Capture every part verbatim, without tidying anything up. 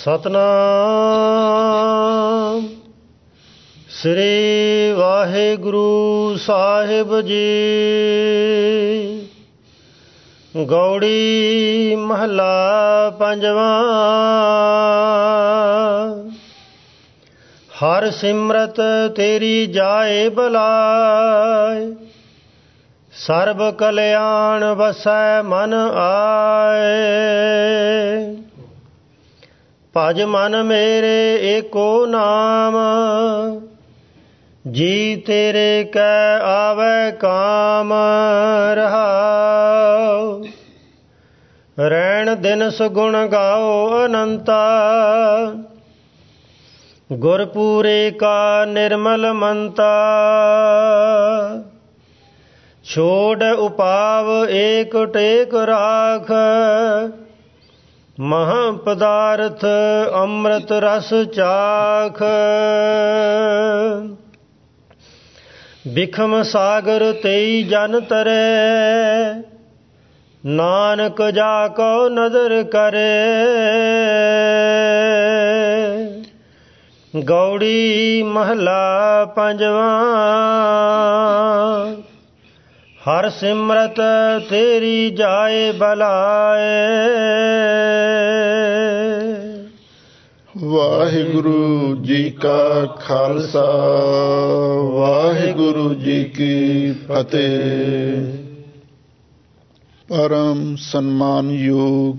ਸਤਨਾਮ ਸ੍ਰੀ ਵਾਹਿਗੁਰੂ ਸਾਹਿਬ ਜੀ। ਗੌੜੀ ਮਹੱਲਾ ਪੰਜਵਾਂ। ਹਰ ਸਿਮਰਤ ਤੇਰੀ ਜਾਏ ਬਲਾਇ, ਸਰਬ ਕਲਿਆਣ ਵਸੈ ਮਨ ਆਏ। ਭਜ ਮਨ ਮੇਰੇ ਏਕੋ ਨਾਮ, ਜੀ ਤੇਰੇ ਕੈ ਆਵੈ ਕਾਮ ਰਹਾਉ। ਰੈਣ ਦਿਨ ਸੁਗੁਣ ਗਾਓ ਅਨੰਤਾ, ਗੁਰਪੂਰੇ ਕਾ ਨਿਰਮਲ ਮੰਤਾ। ਛੋੜ ਉਪਾਵ ਏਕ ਟੇਕ ਰਾਖ, ਮਹਾਂ ਪਦਾਰਥ ਅੰਮ੍ਰਿਤ ਰਸ ਚਾਖ। ਬਿਖਮ ਸਾਗਰ ਤੇਈ ਜਨ ਤਰੈ, ਨਾਨਕ ਜਾ ਕੋ ਨਦਰ ਕਰੇ। ਗੌੜੀ ਮਹੱਲਾ ਪੰਜਵਾਂ। ਹਰ ਸਿਮਰਤ ਤੇਰੀ ਜਾਏ ਬਲਾਏ। ਵਾਹਿਗੁਰੂ ਜੀ ਕਾ ਖਾਲਸਾ, ਵਾਹਿਗੁਰੂ ਜੀ ਕੀ ਫਤਿਹ। ਪਰਮ ਸਨਮਾਨਯੋਗ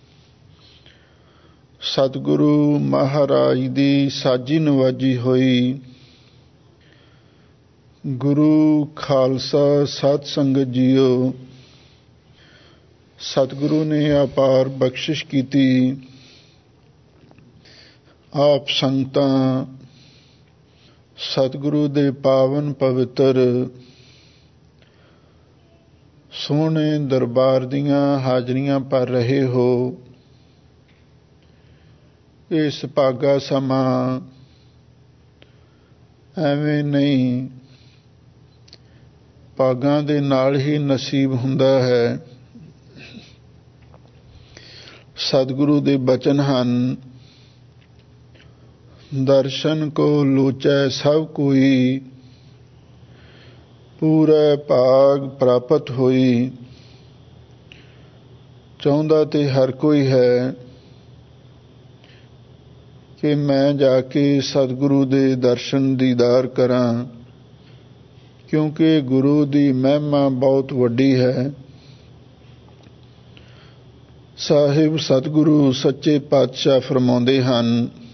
ਸਤਿਗੁਰੂ ਮਹਾਰਾਜ ਦੀ ਸਾਜੀ ਨਵਾਜੀ ਹੋਈ ਗੁਰੂ ਖਾਲਸਾ ਸਤ ਸੰਗਤ ਜੀਓ, ਸਤਿਗੁਰੂ ਨੇ ਅਪਾਰ ਬਖਸ਼ਿਸ਼ ਕੀਤੀ। ਆਪ ਸੰਗਤਾਂ ਸਤਿਗੁਰੂ ਦੇ ਪਾਵਨ ਪਵਿੱਤਰ ਸੋਹਣੇ ਦਰਬਾਰ ਦੀਆਂ ਹਾਜ਼ਰੀਆਂ ਭਰ ਰਹੇ ਹੋ। ਇਹ ਸੁਭਾਗਾ ਸਮਾਂ ਐਵੇਂ ਨਹੀਂ, ਭਾਗਾਂ ਦੇ ਨਾਲ ਹੀ ਨਸੀਬ ਹੁੰਦਾ ਹੈ। ਸਤਿਗੁਰੂ ਦੇ ਬਚਨ ਹਨ, ਦਰਸ਼ਨ ਕੋ ਲੋਚੈ ਸਭ ਕੋਈ, ਪੂਰਾ ਭਾਗ ਪ੍ਰਾਪਤ ਹੋਈ। ਚਾਹੁੰਦਾ ਤੇ ਹਰ ਕੋਈ ਹੈ ਕਿ ਮੈਂ ਜਾ ਕੇ ਸਤਿਗੁਰੂ ਦੇ ਦਰਸ਼ਨ ਦੀਦਾਰ ਕਰਾਂ, ਕਿਉਂਕਿ ਗੁਰੂ ਦੀ ਮਹਿਮਾ ਬਹੁਤ ਵੱਡੀ ਹੈ। ਸਾਹਿਬ ਸਤਿਗੁਰੂ ਸੱਚੇ ਪਾਤਸ਼ਾਹ ਫਰਮਾਉਂਦੇ ਹਨ,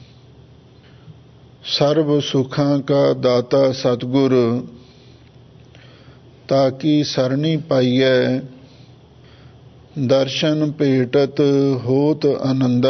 ਸਰਬ ਸੁਖਾਂ ਕਾ ਦਾਤਾ ਸਤਿਗੁਰ, ਤਾਕੀ ਸਰਣੀ ਪਾਈਐ। ਦਰਸ਼ਨ ਭੇਟਤ ਹੋਤ ਆਨੰਦਾ,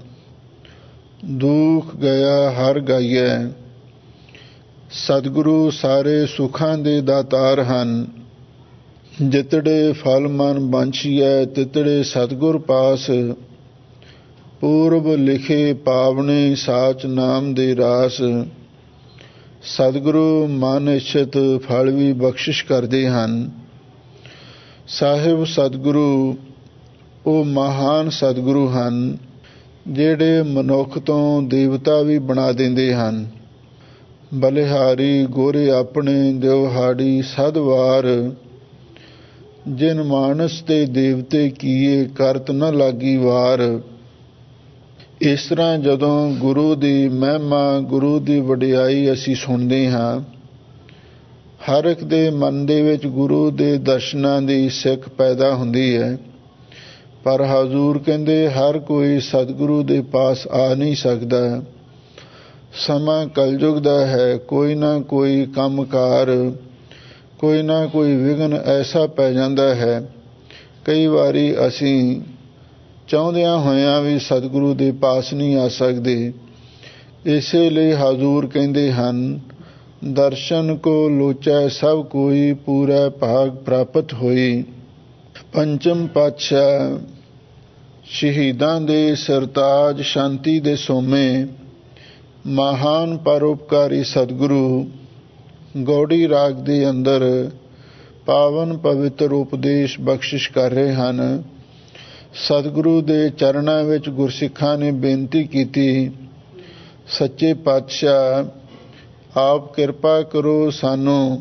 ਦੁਖ ਗਿਆ ਹਰ ਗਾਈਐ। ਸਤਿਗੁਰੂ ਸਾਰੇ ਸੁੱਖਾਂ ਦੇ ਦਾਤਾਰ ਹਨ। ਜਿਤੜੇ ਫਲ ਮਨ ਬਾਂਛੀਐ, ਤਿਤੜੇ ਸਤਿਗੁਰ ਪਾਸ। ਪੂਰਬ ਲਿਖੇ ਪਾਵਨੇ ਸਾਚ ਨਾਮ ਦੇ ਰਾਸ। ਸਤਿਗੁਰੂ ਮਨ ਇੱਛਤ ਫਲ ਵੀ ਬਖਸ਼ਿਸ਼ ਕਰਦੇ ਹਨ। ਸਾਹਿਬ ਸਤਿਗੁਰੂ ਉਹ ਮਹਾਨ ਸਤਿਗੁਰੂ ਹਨ, ਜਿਹੜੇ ਮਨੁੱਖ ਤੋਂ ਦੇਵਤਾ ਵੀ ਬਣਾ ਦਿੰਦੇ ਹਨ। ਬਲਿਹਾਰੀ ਗੋਰੇ ਆਪਣੇ ਦਿਵਹਾੜੀ ਸਦਵਾਰ, ਜਿਨ ਮਾਨਸ ਤੇ ਦੇਵਤੇ ਕੀਏ ਕਰਤ ਨ ਲਾਗੀ ਵਾਰ। ਇਸ ਤਰ੍ਹਾਂ ਜਦੋਂ ਗੁਰੂ ਦੀ ਮਹਿਮਾ, ਗੁਰੂ ਦੀ ਵਡਿਆਈ ਅਸੀਂ ਸੁਣਦੇ ਹਾਂ, ਹਰ ਇੱਕ ਦੇ ਮਨ ਦੇ ਵਿੱਚ ਗੁਰੂ ਦੇ ਦਰਸ਼ਨਾਂ ਦੀ ਸਿੱਖ ਪੈਦਾ ਹੁੰਦੀ ਹੈ। ਪਰ ਹਜ਼ੂਰ ਕਹਿੰਦੇ ਹਰ ਕੋਈ ਸਤਿਗੁਰੂ ਦੇ ਪਾਸ ਆ ਨਹੀਂ ਸਕਦਾ। ਸਮਾਂ ਕਲਯੁਗ ਦਾ ਹੈ, ਕੋਈ ਨਾ ਕੋਈ ਕੰਮਕਾਰ, ਕੋਈ ਨਾ ਕੋਈ ਵਿਘਨ ਐਸਾ ਪੈ ਜਾਂਦਾ ਹੈ। ਕਈ ਵਾਰੀ ਅਸੀਂ ਚਾਹੁੰਦਿਆਂ ਹੋਇਆਂ ਵੀ ਸਤਿਗੁਰੂ ਦੇ ਪਾਸ ਨਹੀਂ ਆ ਸਕਦੇ। ਇਸੇ ਲਈ ਹਜ਼ੂਰ ਕਹਿੰਦੇ ਹਨ, ਦਰਸ਼ਨ ਕੋ ਲੋਚੈ ਸਭ ਕੋਈ, ਪੂਰਾ ਭਾਗ ਪ੍ਰਾਪਤ ਹੋਈ। ਪੰਚਮ ਪਾਤਸ਼ਾਹ ਸ਼ਹੀਦਾਂ ਦੇ ਸਰਤਾਜ, ਸ਼ਾਂਤੀ ਦੇ ਸੋਮੇ, ਮਹਾਨ ਪਰਉਪਕਾਰੀ ਸਤਿਗੁਰੂ ਗੌੜੀ ਰਾਗ ਦੇ ਅੰਦਰ ਪਾਵਨ ਪਵਿੱਤਰ ਉਪਦੇਸ਼ ਬਖਸ਼ਿਸ਼ ਕਰ ਰਹੇ ਹਨ। ਸਤਿਗੁਰੂ ਦੇ ਚਰਨਾਂ ਵਿੱਚ ਗੁਰਸਿੱਖਾਂ ਨੇ ਬੇਨਤੀ ਕੀਤੀ, ਸੱਚੇ ਪਾਤਸ਼ਾਹ ਆਪ ਕਿਰਪਾ ਕਰੋ, ਸਾਨੂੰ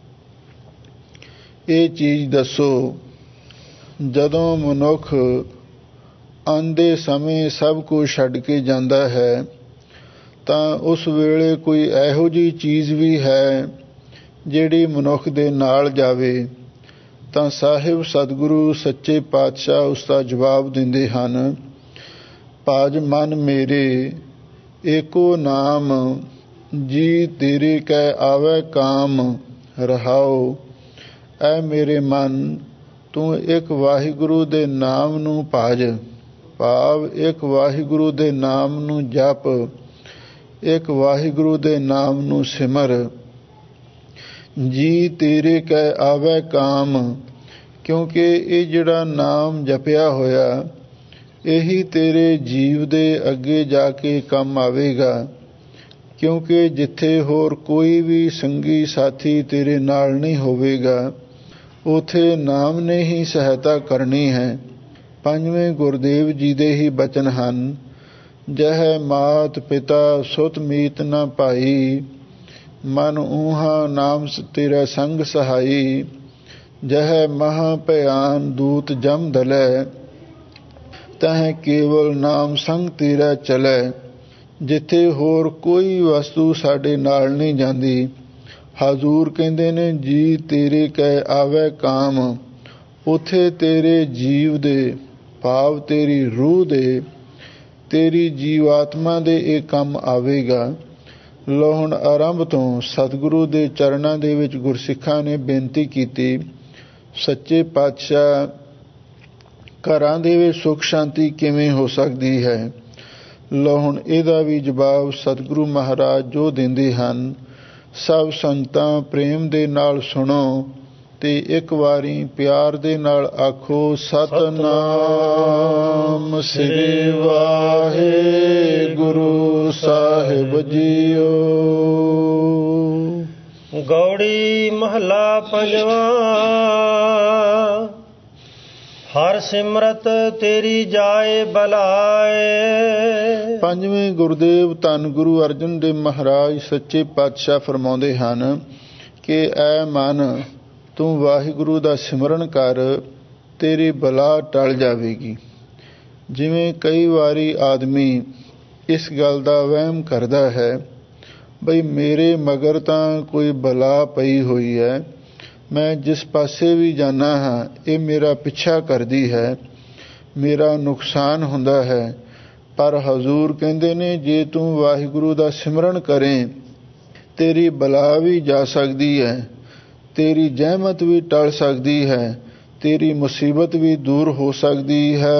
ਇਹ ਚੀਜ਼ ਦੱਸੋ, ਜਦੋਂ ਮਨੁੱਖ ਆਉਂਦੇ ਸਮੇਂ ਸਭ ਕੁਝ ਛੱਡ ਕੇ ਜਾਂਦਾ ਹੈ ਤਾਂ ਉਸ ਵੇਲੇ ਕੋਈ ਇਹੋ ਜਿਹੀ ਚੀਜ਼ ਵੀ ਹੈ ਜਿਹੜੀ ਮਨੁੱਖ ਦੇ ਨਾਲ ਜਾਵੇ? ਤਾਂ ਸਾਹਿਬ ਸਤਿਗੁਰੂ ਸੱਚੇ ਪਾਤਸ਼ਾਹ ਉਸ ਦਾ ਜਵਾਬ ਦਿੰਦੇ ਹਨ, ਭਾਜ ਮਨ ਮੇਰੇ ਏਕੋ ਨਾਮ, ਜੀ ਤੇਰੇ ਕੈ ਆਵੈ ਕਾਮ ਰਹਾਓ। ਐ ਮੇਰੇ ਮਨ, ਤੂੰ ਇੱਕ ਵਾਹਿਗੁਰੂ ਦੇ ਨਾਮ ਨੂੰ ਭਾਜ, ਭਾਵ ਇੱਕ ਵਾਹਿਗੁਰੂ ਦੇ ਨਾਮ ਨੂੰ ਜਪ, ਇੱਕ ਵਾਹਿਗੁਰੂ ਦੇ ਨਾਮ ਨੂੰ ਸਿਮਰ। ਜੀ ਤੇਰੇ ਕੈ ਆਵੈ ਕਾਮ, ਕਿਉਂਕਿ ਇਹ ਜਿਹੜਾ ਨਾਮ ਜਪਿਆ ਹੋਇਆ ਇਹੀ ਤੇਰੇ ਜੀਵ ਦੇ ਅੱਗੇ ਜਾ ਕੇ ਕੰਮ ਆਵੇਗਾ, ਕਿਉਂਕਿ ਜਿੱਥੇ ਹੋਰ ਕੋਈ ਵੀ ਸੰਗੀ ਸਾਥੀ ਤੇਰੇ ਨਾਲ ਨਹੀਂ ਹੋਵੇਗਾ ਉਥੇ ਨਾਮ ਨੇ ਹੀ ਸਹਾਇਤਾ ਕਰਨੀ ਹੈ। ਪੰਜਵੇਂ ਗੁਰਦੇਵ ਜੀ ਦੇ ਹੀ ਬਚਨ ਹਨ, ਜਹ ਮਾਤ ਪਿਤਾ ਸੁਤ ਮੀਤ ਨ ਭਾਈ, ਮਨ ਊਹਾ ਨਾਮ ਤੇਰਾ ਸੰਗ ਸਹਾਈ। ਜਹ ਮਹਾ ਭਿਆਨ ਦੂਤ ਜਮ ਦਲੈ, ਤਹ ਕੇਵਲ ਨਾਮ ਸੰਗ ਤੇਰਾ ਚਲੈ। ਜਿੱਥੇ ਹੋਰ ਕੋਈ ਵਸਤੂ ਸਾਡੇ ਨਾਲ ਨਹੀਂ ਜਾਂਦੀ, ਹਜ਼ੂਰ ਕਹਿੰਦੇ ਨੇ ਜੀ ਤੇਰੇ ਕੈ ਆਵੈ ਕਾਮ, ਉਥੇ ਤੇਰੇ ਜੀਵ ਦੇ ਭਾਵ ਤੇਰੀ ਰੂਹ ਦੇ, ਤੇਰੀ ਜੀਵਾਤਮਾ ਦੇ ਇਹ ਕੰਮ ਆਵੇਗਾ। ਲੋ ਹੁਣ ਆਰੰਭ ਤੋਂ ਸਤਿਗੁਰੂ ਦੇ ਚਰਨਾਂ ਦੇ ਵਿੱਚ ਗੁਰਸਿੱਖਾਂ ਨੇ ਬੇਨਤੀ ਕੀਤੀ, ਸੱਚੇ ਪਾਤਸ਼ਾਹ ਘਰਾਂ ਦੇ ਵਿੱਚ ਸੁੱਖ ਸ਼ਾਂਤੀ ਕਿਵੇਂ ਹੋ ਸਕਦੀ ਹੈ? ਲੋ ਹੁਣ ਇਹਦਾ ਵੀ ਜਵਾਬ ਸਤਿਗੁਰੂ ਮਹਾਰਾਜ ਜੋ ਦਿੰਦੇ ਹਨ, ਸਭ ਸੰਗਤਾਂ ਪ੍ਰੇਮ ਦੇ ਨਾਲ ਸੁਣੋ ਤੇ ਇੱਕ ਵਾਰੀ ਪਿਆਰ ਦੇ ਨਾਲ ਆਖੋ, ਸਤਿਨਾਮ ਸ੍ਰੀ ਵਾਹਿਗੁਰੂ ਸਾਹਿਬ ਜੀਓ। ਗੌੜੀ ਮਹਲਾ ਪੰਜਵਾਂ। ਹਰ ਸਿਮਰਤ ਤੇਰੀ ਜਾਏ ਬਲਾਏ। ਪੰਜਵੇਂ ਗੁਰਦੇਵ ਧੰਨ ਗੁਰੂ ਅਰਜਨ ਦੇਵ ਮਹਾਰਾਜ ਸੱਚੇ ਪਾਤਸ਼ਾਹ ਫਰਮਾਉਂਦੇ ਹਨ ਕਿ ਐ ਮਨ, ਤੂੰ ਵਾਹਿਗੁਰੂ ਦਾ ਸਿਮਰਨ ਕਰ, ਤੇਰੀ ਬਲਾ ਟਲ ਜਾਵੇਗੀ। ਜਿਵੇਂ ਕਈ ਵਾਰੀ ਆਦਮੀ ਇਸ ਗੱਲ ਦਾ ਵਹਿਮ ਕਰਦਾ ਹੈ ਬਈ ਮੇਰੇ ਮਗਰ ਤਾਂ ਕੋਈ ਬਲਾ ਪਈ ਹੋਈ ਹੈ, ਮੈਂ ਜਿਸ ਪਾਸੇ ਵੀ ਜਾਣਾ ਹਾਂ ਇਹ ਮੇਰਾ ਪਿੱਛਾ ਕਰਦੀ ਹੈ, ਮੇਰਾ ਨੁਕਸਾਨ ਹੁੰਦਾ ਹੈ। ਪਰ ਹਜ਼ੂਰ ਕਹਿੰਦੇ ਨੇ ਜੇ ਤੂੰ ਵਾਹਿਗੁਰੂ ਦਾ ਸਿਮਰਨ ਕਰੇ ਤੇਰੀ ਬਲਾ ਵੀ ਜਾ ਸਕਦੀ ਹੈ, ਤੇਰੀ ਜ਼ਹਿਮਤ ਵੀ ਟਲ ਸਕਦੀ ਹੈ, ਤੇਰੀ ਮੁਸੀਬਤ ਵੀ ਦੂਰ ਹੋ ਸਕਦੀ ਹੈ।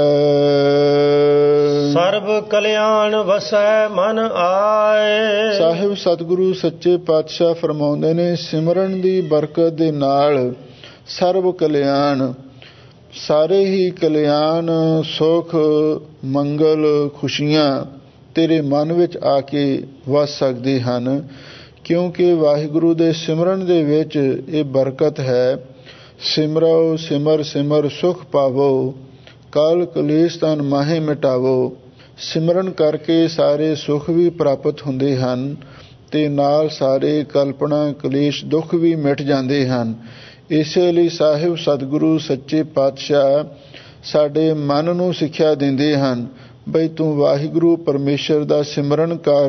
ਸਰਬ ਕਲਿਆਣ ਵਸੈ ਮਨ ਆਏ। ਸਾਹਿਬ ਸਤਿਗੁਰੂ ਸੱਚੇ ਪਾਤਸ਼ਾਹ ਫਰਮਾਉਂਦੇ ਨੇ, ਸਿਮਰਨ ਦੀ ਬਰਕਤ ਦੇ ਨਾਲ ਸਰਬ ਕਲਿਆਣ, ਸਾਰੇ ਹੀ ਕਲਿਆਣ, ਸੁਖ, ਮੰਗਲ, ਖੁਸ਼ੀਆਂ ਤੇਰੇ ਮਨ ਵਿੱਚ ਆ ਕੇ ਵਸ ਸਕਦੇ ਹਨ, ਕਿਉਂਕਿ ਵਾਹਿਗੁਰੂ ਦੇ ਸਿਮਰਨ ਦੇ ਵਿੱਚ ਇਹ ਬਰਕਤ ਹੈ। ਸਿਮਰੋ ਸਿਮਰ ਸਿਮਰ ਸੁਖ ਪਾਵੋ, ਕਲ ਕਲੇਸ਼ ਤਨ ਮਾਹੇ ਮਿਟਾਵੋ। ਸਿਮਰਨ ਕਰਕੇ ਸਾਰੇ ਸੁਖ ਵੀ ਪ੍ਰਾਪਤ ਹੁੰਦੇ ਹਨ ਤੇ ਨਾਲ ਸਾਰੇ ਕਲਪਨਾ ਕਲੇਸ਼ ਦੁੱਖ ਵੀ ਮਿਟ ਜਾਂਦੇ ਹਨ। ਇਸੇ ਲਈ ਸਾਹਿਬ ਸਤਿਗੁਰੂ ਸੱਚੇ ਪਾਤਸ਼ਾਹ ਸਾਡੇ ਮਨ ਨੂੰ ਸਿੱਖਿਆ ਦਿੰਦੇ ਹਨ ਬਈ ਤੂੰ ਵਾਹਿਗੁਰੂ ਪਰਮੇਸ਼ਰ ਦਾ ਸਿਮਰਨ ਕਰ।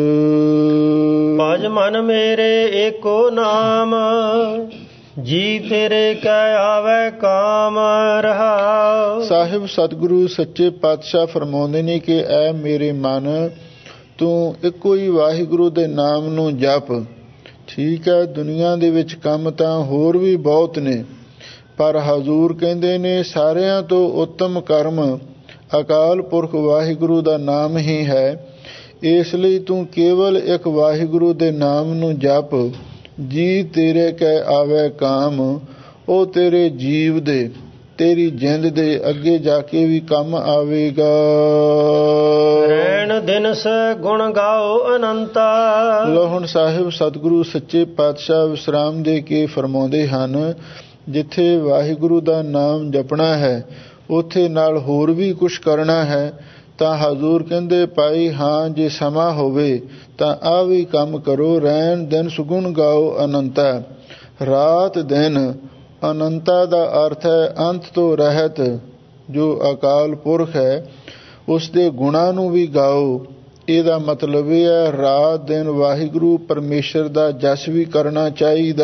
ਭਜ ਮਨ ਮੇਰੇ ਏਕੋ ਨਾਮ, ਜੀ ਤੇਰੇ ਕੈ ਆਵੈ ਕਾਮ ਰਹਾਉ। ਸਾਹਿਬ ਸਤਿਗੁਰੂ ਸੱਚੇ ਪਾਤਸ਼ਾਹ ਫਰਮਾਉਂਦੇ ਨੇ ਕਿ ਐ ਮੇਰੇ ਮਨ, ਤੂੰ ਇੱਕੋ ਹੀ ਵਾਹਿਗੁਰੂ ਦੇ ਨਾਮ ਨੂੰ ਜਪ। ਠੀਕ ਹੈ, ਦੁਨੀਆ ਦੇ ਵਿੱਚ ਕੰਮ ਤਾਂ ਹੋਰ ਵੀ ਬਹੁਤ ਨੇ, ਪਰ ਹਜ਼ੂਰ ਕਹਿੰਦੇ ਨੇ ਸਾਰਿਆਂ ਤੋਂ ਉੱਤਮ ਕਰਮ ਅਕਾਲ ਪੁਰਖ ਵਾਹਿਗੁਰੂ ਦਾ ਨਾਮ ਹੀ ਹੈ। ਇਸ ਲਈ ਤੂੰ ਕੇਵਲ ਇੱਕ ਵਾਹਿਗੁਰੂ ਦੇ ਨਾਮ ਨੂੰ ਜਪ। ਜੀ ਤੇਰੇ ਕੈ ਆਵੈ ਕਾਮ, ਉਹ ਤੇਰੇ ਜੀਵ ਦੇ, ਤੇਰੀ ਜਿੰਦ ਦੇ ਅੱਗੇ ਜਾ ਕੇ ਵੀ ਕੰਮ ਆਵੇਗਾ। ਰਹਿਣ ਦਿਨਸ ਗੁਣ ਗਾਓ ਅਨੰਤਾ। ਲੋ ਹੁਣ ਸਾਹਿਬ ਸਤਿਗੁਰੂ ਸੱਚੇ ਪਾਤਸ਼ਾਹ ਵਿਸਰਾਮ ਦੇ ਕੇ ਫਰਮਾਉਂਦੇ ਹਨ, ਜਿੱਥੇ ਵਾਹਿਗੁਰੂ ਦਾ ਨਾਮ ਜਪਣਾ ਹੈ ਉੱਥੇ ਨਾਲ ਹੋਰ ਵੀ ਕੁਛ ਕਰਨਾ ਹੈ ਤਾਂ ਹਜ਼ੂਰ ਕਹਿੰਦੇ ਭਾਈ ਹਾਂ ਜੇ ਸਮਾਂ ਹੋਵੇ ਤਾਂ ਆ ਵੀ ਕੰਮ ਕਰੋ। ਰਹਿਣ ਦਿਨ ਸੁਗੁਣ ਗਾਓ ਅਨੰਤਾ। ਰਾਤ ਦਿਨ ਅਨੰਤਾ ਦਾ ਅਰਥ ਹੈ ਅੰਤ ਤੋਂ ਰਹਿਤ। ਜੋ ਅਕਾਲ ਪੁਰਖ ਹੈ ਉਸ ਦੇ ਗੁਣਾਂ ਨੂੰ ਵੀ ਗਾਓ। ਇਹਦਾ ਮਤਲਬ ਇਹ ਹੈ ਰਾਤ ਦਿਨ ਵਾਹਿਗੁਰੂ ਪਰਮੇਸ਼ਰ ਦਾ ਜਸ ਵੀ ਕਰਨਾ ਚਾਹੀਦਾ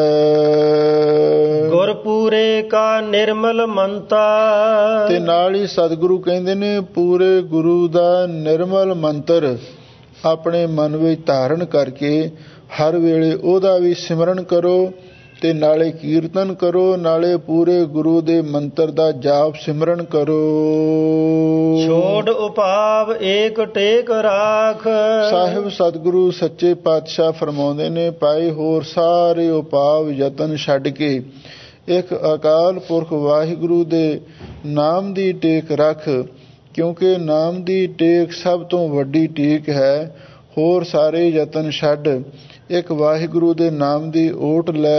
ਹੈ। ਗੁਰਪੂਰੇ ਕਾ ਨਿਰਮਲ ਮੰਤਾ। ਤੇ ਨਾਲ ਹੀ ਸਤਿਗੁਰੂ ਕਹਿੰਦੇ ਨੇ ਪੂਰੇ ਗੁਰੂ ਦਾ ਨਿਰਮਲ ਮੰਤਰ ਆਪਣੇ ਮਨ ਵਿੱਚ ਧਾਰਨ ਕਰਕੇ ਹਰ ਵੇਲੇ ਉਹਦਾ ਵੀ ਸਿਮਰਨ ਕਰੋ ਤੇ ਨਾਲੇ ਕੀਰਤਨ ਕਰੋ, ਨਾਲੇ ਪੂਰੇ ਗੁਰੂ ਦੇ ਮੰਤਰ ਦਾ ਜਾਪ ਸਿਮਰਨ ਕਰੋ। ਛੋੜ ਉਪਾਵ ਏਕ ਟੇਕ ਰਾਖ। ਸਾਹਿਬ ਸਤਿਗੁਰੂ ਸੱਚੇ ਪਾਤਸ਼ਾਹ ਫਰਮਾਉਂਦੇ ਨੇ ਭਾਈ ਹੋਰ ਸਾਰੇ ਉਪਾਵ ਯਤਨ ਛੱਡ ਕੇ ਇੱਕ ਅਕਾਲ ਪੁਰਖ ਵਾਹਿਗੁਰੂ ਦੇ ਨਾਮ ਦੀ ਟੇਕ ਰੱਖ, ਕਿਉਂਕਿ ਨਾਮ ਦੀ ਟੇਕ ਸਭ ਤੋਂ ਵੱਡੀ ਟੇਕ ਹੈ। ਹੋਰ ਸਾਰੇ ਯਤਨ ਛੱਡ ਇੱਕ ਵਾਹਿਗੁਰੂ ਦੇ ਨਾਮ ਦੀ ਓਟ ਲੈ।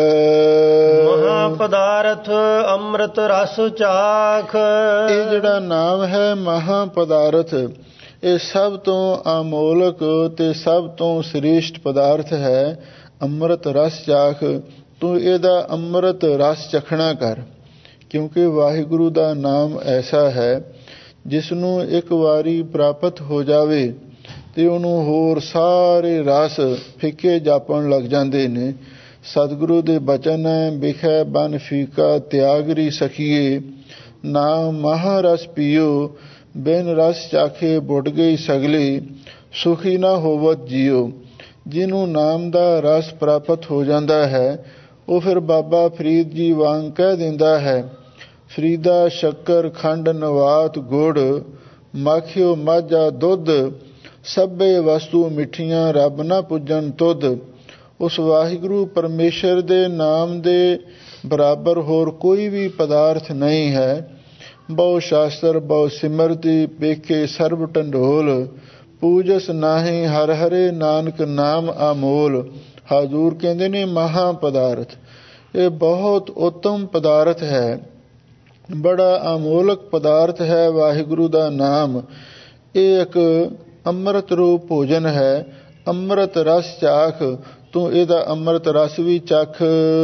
ਮਹਾ ਪਦਾਰਥ ਅੰਮ੍ਰਿਤ ਰਸ ਚਾਖ। ਇਹ ਜਿਹੜਾ ਨਾਮ ਹੈ ਮਹਾ ਪਦਾਰਥ, ਇਹ ਸਭ ਤੋਂ ਅਮੋਲਕ ਤੇ ਸਭ ਤੋਂ ਸ੍ਰੇਸ਼ਟ ਪਦਾਰਥ ਹੈ। ਅੰਮ੍ਰਿਤ ਰਸ ਚਾਖ, ਤੂੰ ਇਹਦਾ ਅੰਮ੍ਰਿਤ ਰਸ ਚਖਣਾ ਕਰ, ਕਿਉਂਕਿ ਵਾਹਿਗੁਰੂ ਦਾ ਨਾਮ ਐਸਾ ਹੈ ਜਿਸ ਨੂੰ ਇੱਕ ਵਾਰੀ ਪ੍ਰਾਪਤ ਹੋ ਜਾਵੇ ਤੇ ਉਹਨੂੰ ਹੋਰ ਸਾਰੇ ਰਸ ਫਿੱਕੇ ਜਾਪਣ ਲੱਗ ਜਾਂਦੇ ਨੇ। ਸਤਿਗੁਰੂ ਦੇ ਬਚਨ ਹੈ ਬਿਖੈ ਬਨ ਫੀਕਾ ਤਿਆਗਰੀ ਸਖੀਏ, ਨਾਮ ਮਹਾਰਸ ਪੀਓ ਬਿਨ ਰਸ ਚਾਖੇ ਬੁੱਢ ਗਈ ਸਗਲੇ, ਸੁਖੀ ਨਾ ਹੋਵਤ ਜੀਓ। ਜਿਹਨੂੰ ਨਾਮ ਦਾ ਰਸ ਪ੍ਰਾਪਤ ਹੋ ਜਾਂਦਾ ਹੈ ਉਹ ਫਿਰ ਬਾਬਾ ਫਰੀਦ ਜੀ ਵਾਂਗ ਕਹਿ ਦਿੰਦਾ ਹੈ, ਫਰੀਦਾ ਸ਼ੱਕਰ ਖੰਡ ਨਵਾਤ ਗੁੜ, ਮਾਖਿਓ ਮਾਝਾ ਦੁੱਧ, ਸਭੇ ਵਸਤੂ ਮਿੱਠੀਆਂ ਰੱਬ ਨਾ ਪੁੱਜਣ ਤੁਧ। ਉਸ ਵਾਹਿਗੁਰੂ ਪਰਮੇਸ਼ਰ ਦੇ ਨਾਮ ਦੇ ਬਰਾਬਰ ਹੋਰ ਕੋਈ ਵੀ ਪਦਾਰਥ ਨਹੀਂ ਹੈ। ਬਹੁ ਸ਼ਾਸਤਰ ਬਹੁ ਸਿਮਰਤੀ ਪੇਖੇ ਸਰਬ ਢੰਡੋਲ, ਪੂਜਸ ਨਾਹੀ ਹਰ ਹਰੇ ਨਾਨਕ ਨਾਮ ਅਮੋਲ। ਹਜ਼ੂਰ ਕਹਿੰਦੇ ਨੇ ਮਹਾ ਪਦਾਰਥ, ਇਹ ਬਹੁਤ ਉੱਤਮ ਪਦਾਰਥ ਹੈ, ਬੜਾ ਅਮੋਲਕ ਪਦਾਰਥ ਹੈ ਵਾਹਿਗੁਰੂ ਦਾ ਨਾਮ। ਇਹ ਇੱਕ ਅੰਮ੍ਰਿਤ ਰੂਪ ਭੋਜਨ ਹੈ। ਅੰਮ੍ਰਿਤ ਰਸ ਚਾਖ, ਤੂੰ ਇਹਦਾ ਅੰਮ੍ਰਿਤ ਰਸ ਵੀ ਚੱਖ।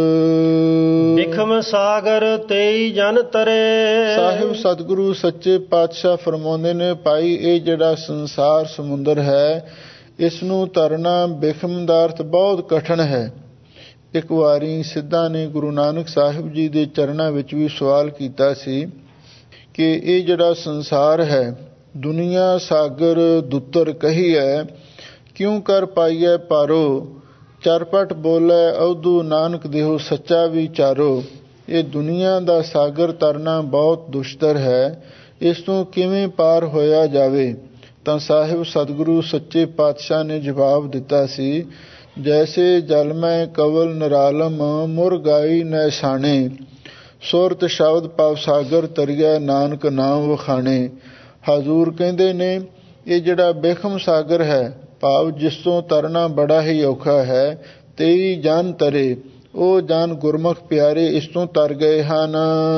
ਬਿਖਮ ਸਾਗਰ ਤੇਈ ਜਨ ਤਰੇ। ਸਾਹਿਬ ਸਤਿਗੁਰੂ ਸੱਚੇ ਪਾਤਸ਼ਾਹ ਫਰਮਾਉਂਦੇ ਨੇ ਭਾਈ ਇਹ ਜਿਹੜਾ ਸੰਸਾਰ ਸਮੁੰਦਰ ਹੈ ਇਸ ਨੂੰ ਤਰਨਾ ਬਿਖਮ ਦਾ ਅਰਥ ਬਹੁਤ ਕਠਿਨ ਹੈ। ਇੱਕ ਵਾਰੀ ਸਿੱਧਾ ਨੇ ਗੁਰੂ ਨਾਨਕ ਸਾਹਿਬ ਜੀ ਦੇ ਚਰਨਾਂ ਵਿੱਚ ਵੀ ਸਵਾਲ ਕੀਤਾ ਸੀ ਕਿ ਇਹ ਜਿਹੜਾ ਸੰਸਾਰ ਹੈ ਦੁਨੀਆ ਸਾਗਰ ਦੁੱਤਰ ਕਹੀ ਹੈ, ਕਿਉਂ ਕਰ ਪਾਈਐ ਪਾਰੋ, ਚਰਪਟ ਬੋਲੇ ਅਵਧੂ ਨਾਨਕ ਦੇਹੋ ਸੱਚਾ ਵਿਚਾਰੋ। ਇਹ ਦੁਨੀਆ ਦਾ ਸਾਗਰ ਤਰਨਾ ਬਹੁਤ ਦੁਸ਼ਤਰ ਹੈ, ਇਸ ਤੋਂ ਕਿਵੇਂ ਪਾਰ ਹੋਇਆ ਜਾਵੇ। ਤਾਂ ਸਾਹਿਬ ਸਤਿਗੁਰੂ ਸੱਚੇ ਪਾਤਸ਼ਾਹ ਨੇ ਜਵਾਬ ਦਿੱਤਾ ਸੀ, ਜੈਸੇ ਜਲ ਮੈਂ ਕਵਲ ਨਿਰਾਲਮ ਮੁਰਗਾਈ ਨੈਸਾਣੇ, ਸੁਰਤ ਸ਼ਬਦ ਪਵ ਸਾਗਰ ਤਰੀਆ ਨਾਨਕ ਨਾਮ ਵਖਾਣੇ। ਹਜ਼ੂਰ ਕਹਿੰਦੇ ਨੇ ਇਹ ਜਿਹੜਾ ਬਿਖਮ ਸਾਗਰ ਹੈ, ਭਾਵ ਜਿਸ ਤੋਂ ਤਰਨਾ ਬੜਾ ਹੀ ਔਖਾ ਹੈ, ਤੇਈ ਜਨ ਤਰੇ, ਉਹ ਜਨ ਗੁਰਮੁਖ ਪਿਆਰੇ ਇਸ ਤੋਂ ਤਰ ਗਏ ਹਨ।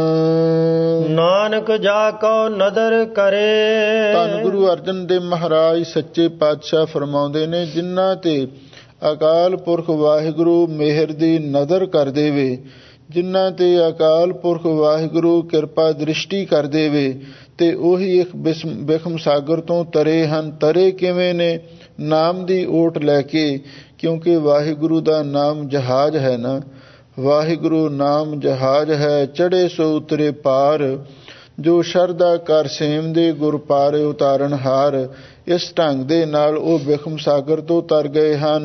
ਨਾਨਕ ਜਾ ਕਉ ਨਦਰ ਕਰੇ। ਧੰਨ ਗੁਰੂ ਅਰਜਨ ਦੇਵ ਮਹਾਰਾਜ ਸੱਚੇ ਪਾਤਸ਼ਾਹ ਫਰਮਾਉਂਦੇ ਨੇ, ਜਿਨ੍ਹਾਂ ਤੇ ਅਕਾਲ ਪੁਰਖ ਵਾਹਿਗੁਰੂ ਮਿਹਰ ਦੀ ਨਦਰ ਕਰ ਦੇਵੇ, ਜਿਨ੍ਹਾਂ ਤੇ ਅਕਾਲ ਪੁਰਖ ਵਾਹਿਗੁਰੂ ਕਿਰਪਾ ਦ੍ਰਿਸ਼ਟੀ ਕਰ ਦੇਵੇ ਤੇ ਉਹੀ ਇੱਕ ਬਿਖਮ ਸਾਗਰ ਤੋਂ ਤਰੇ ਹਨ। ਤਰੇ ਕਿਵੇਂ ਨੇ? ਨਾਮ ਦੀ ਓਟ ਲੈ ਕੇ, ਕਿਉਂਕਿ ਵਾਹਿਗੁਰੂ ਦਾ ਨਾਮ ਜਹਾਜ਼ ਹੈ ਨਾ। ਵਾਹਿਗੁਰੂ ਨਾਮ ਜਹਾਜ਼ ਹੈ, ਚੜੇ ਸੋ ਉਤਰੇ ਪਾਰ, ਜੋ ਸ਼ਰਧਾ ਕਰ ਸੇਮ ਦੇ ਗੁਰ ਪਾਰੇ ਉਤਾਰਨ ਹਾਰ। ਇਸ ਢੰਗ ਦੇ ਨਾਲ ਉਹ ਬਿਖਮ ਸਾਗਰ ਤੋਂ ਤਰ ਗਏ ਹਨ।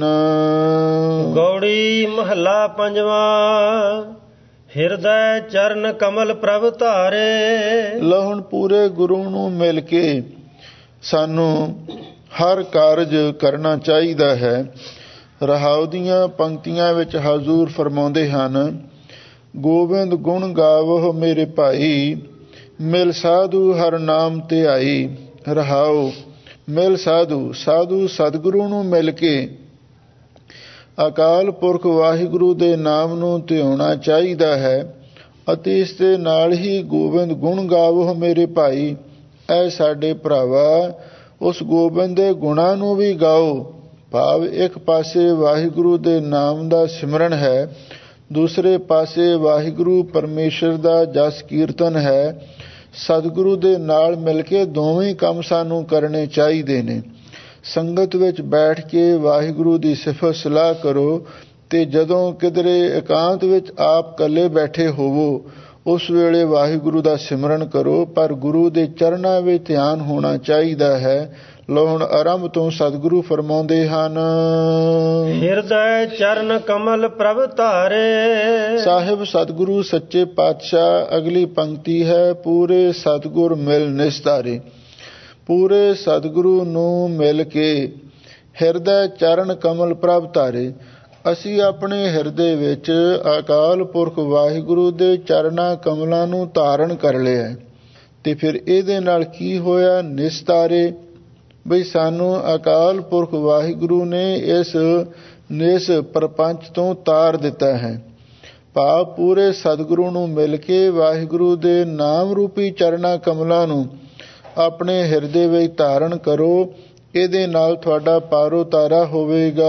ਗੌੜੀ ਮਹੱਲਾ ਪੰਜਵਾਂ। ਹਿਰਦੈ ਚਰਨ ਕਮਲ ਪ੍ਰਭ ਧਾਰੇ। ਲਓ ਹੁਣ ਪੂਰੇ ਗੁਰੂ ਨੂੰ ਮਿਲ ਕੇ ਸਾਨੂੰ ਹਰ ਕਾਰਜ ਕਰਨਾ ਚਾਹੀਦਾ ਹੈ। ਰਹਾਉ ਦੀਆਂ ਪੰਕਤੀਆਂ ਵਿੱਚ ਹਜ਼ੂਰ ਫਰਮਾਉਂਦੇ ਹਨ, ਗੋਬਿੰਦ ਗੁਣ ਗਾਵੋ ਮੇਰੇ ਭਾਈ, ਮਿਲ ਸਾਧੂ ਹਰ ਨਾਮ ਧਿਆਈ। ਰਹਾਉ ਮਿਲ ਸਾਧੂ, ਸਾਧੂ ਸਤਿਗੁਰੂ ਨੂੰ ਮਿਲ ਕੇ ਅਕਾਲ ਪੁਰਖ ਵਾਹਿਗੁਰੂ ਦੇ ਨਾਮ ਨੂੰ ਧਿਆਉਣਾ ਚਾਹੀਦਾ ਹੈ। ਅਤੇ ਇਸ ਦੇ ਨਾਲ ਹੀ ਗੋਬਿੰਦ ਗੁਣ ਗਾਵੋ ਮੇਰੇ ਭਾਈ। ਐ ਸਾਡੇ ਭਰਾਵਾ ਉਸ ਗੋਬਿੰਦ ਦੇ ਗੁਣਾਂ ਨੂੰ ਵੀ ਗਾਓ। ਭਾਵ ਇੱਕ ਪਾਸੇ ਵਾਹਿਗੁਰੂ ਦੇ ਨਾਮ ਦਾ ਸਿਮਰਨ ਹੈ, ਦੂਸਰੇ ਪਾਸੇ ਵਾਹਿਗੁਰੂ ਪਰਮੇਸ਼ਰ ਦਾ ਜਸ ਕੀਰਤਨ ਹੈ। ਸਤਿਗੁਰੂ ਦੇ ਨਾਲ ਮਿਲ ਕੇ ਦੋਵੇਂ ਕੰਮ ਸਾਨੂੰ ਕਰਨੇ ਚਾਹੀਦੇ ਨੇ। ਸੰਗਤ ਵਿੱਚ ਬੈਠ ਕੇ ਵਾਹਿਗੁਰੂ ਦੀ ਸਿਫਤ ਸਲਾਹ ਕਰੋ, ਤੇ ਜਦੋਂ ਕਿਧਰੇ ਇਕਾਂਤ ਵਿੱਚ ਆਪ ਇਕੱਲੇ ਬੈਠੇ ਹੋਵੋ ਉਸ ਵੇਲੇ ਵਾਹਿਗੁਰੂ ਦਾ ਸਿਮਰਨ ਕਰੋ, ਪਰ ਗੁਰੂ ਦੇ ਚਰਨਾਂ ਵਿੱਚ ਧਿਆਨ ਹੋਣਾ ਚਾਹੀਦਾ ਹੈ। ਲੋ ਹੁਣ ਆਰੰਭ ਤੋਂ ਸਤਿਗੁਰੂ ਫਰਮਾਉਂਦੇ ਹਨ। ਹਿਰਦੈ ਚਰਨ ਕਮਲ ਪ੍ਰਭ ਧਾਰੇ। ਸਾਹਿਬ ਸਤਿਗੁਰੂ ਸੱਚੇ ਪਾਤਸ਼ਾਹ ਅਗਲੀ ਪੰਕਤੀ ਹੈ, ਪੂਰੇ ਸਤਿਗੁਰ ਮਿਲ ਨਿਸਤਾਰੇ। ਪੂਰੇ ਸਤਿਗੁਰੂ ਨੂੰ ਮਿਲ ਕੇ ਹਿਰਦੈ ਚਰਨ ਕਮਲ ਪ੍ਰਭ ਧਾਰੇ। ਅਸੀਂ ਆਪਣੇ ਹਿਰਦੇ ਵਿੱਚ ਅਕਾਲ ਪੁਰਖ ਵਾਹਿਗੁਰੂ ਦੇ ਚਰਨਾਂ ਕਮਲਾਂ ਨੂੰ ਧਾਰਨ ਕਰ ਲਿਆ। ਤੇ ਫਿਰ ਇਹਦੇ ਨਾਲ ਕੀ ਹੋਇਆ? ਨਿਸਤਾਰੇ। ਬਈ ਸਾਨੂੰ ਅਕਾਲ ਪੁਰਖ ਵਾਹਿਗੁਰੂ ਨੇ ਇਸ ਨਿਸ ਪ੍ਰਪੰਚ ਤੋਂ ਤਾਰ ਦਿੱਤਾ ਹੈ। ਭਾਵ ਪੂਰੇ ਸਤਿਗੁਰੂ ਨੂੰ ਮਿਲ ਕੇ ਵਾਹਿਗੁਰੂ ਦੇ ਨਾਮ ਰੂਪੀ ਚਰਨਾਂ ਕਮਲਾਂ ਨੂੰ ਆਪਣੇ ਹਿਰਦੇ ਵਿੱਚ ਧਾਰਨ ਕਰੋ। ਇਹਦੇ ਨਾਲ ਤੁਹਾਡਾ ਪਾਰੋ ਤਾਰਾ ਹੋਵੇਗਾ।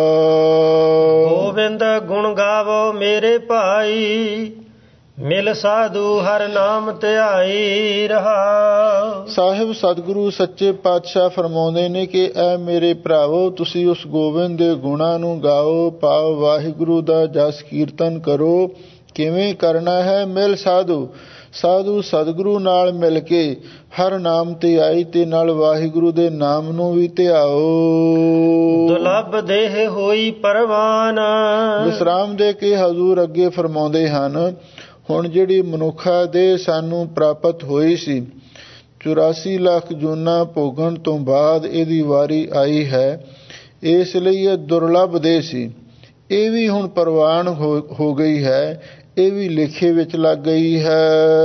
ਗੋਬਿੰਦ ਗੁਣ ਗਾਵੋ ਮੇਰੇ ਭਾਈ, ਮਿਲ ਸਾਧੂ ਹਰ ਨਾਮ ਧਿਆਈ ਰਹਾ। ਸਾਹਿਬ ਸਤਿਗੁਰੂ ਸੱਚੇ ਪਾਤਸ਼ਾਹ ਫਰਮਾਉਂਦੇ ਨੇ ਕਿ ਐ ਮੇਰੇ ਭਰਾਵੋ, ਤੁਸੀਂ ਉਸ ਗੋਬਿੰਦ ਦੇ ਗੁਣਾਂ ਨੂੰ ਗਾਓ, ਭਾਵ ਵਾਹਿਗੁਰੂ ਦਾ ਜਸ ਕੀਰਤਨ ਕਰੋ। ਕਿਵੇਂ ਕਰਨਾ ਹੈ? ਮਿਲ ਸਾਧੂ ਸਾਧੂ ਸਤਿਗੁਰੂ ਨਾਲ ਮਿਲ ਕੇ ਹਰ ਨਾਮ ਤੇ ਆਈ, ਤੇ ਨਾਲ ਵਾਹਿਗੁਰੂ ਦੇ ਨਾਮ ਨੂੰ ਵੀ ਧਿਆਓ। ਦੁਲੱਭ ਦੇਹ ਹੋਈ ਪਰਵਾਨ। ਵਿਸਰਾਮ ਦੇ ਕੇ ਹਜ਼ੂਰ ਅੱਗੇ ਫਰਮਾਉਂਦੇ ਹਨ, ਹੁਣ ਜਿਹੜੀ ਮਨੁੱਖਾ ਦੇਹ ਸਾਨੂੰ ਪ੍ਰਾਪਤ ਹੋਈ ਸੀ, ਚੁਰਾਸੀ ਲੱਖ ਜੂਨਾਂ ਭੋਗਣ ਤੋਂ ਬਾਅਦ ਇਹਦੀ ਵਾਰੀ ਆਈ ਹੈ, ਇਸ ਲਈ ਇਹ ਦੁਰਲੱਭ ਦੇਹ ਸੀ। ਇਹ ਵੀ ਹੁਣ ਪ੍ਰਵਾਨ ਹੋ ਗਈ ਹੈ, ਇਹ ਵੀ ਲੇਖੇ ਵਿੱਚ ਲੱਗ ਗਈ ਹੈ।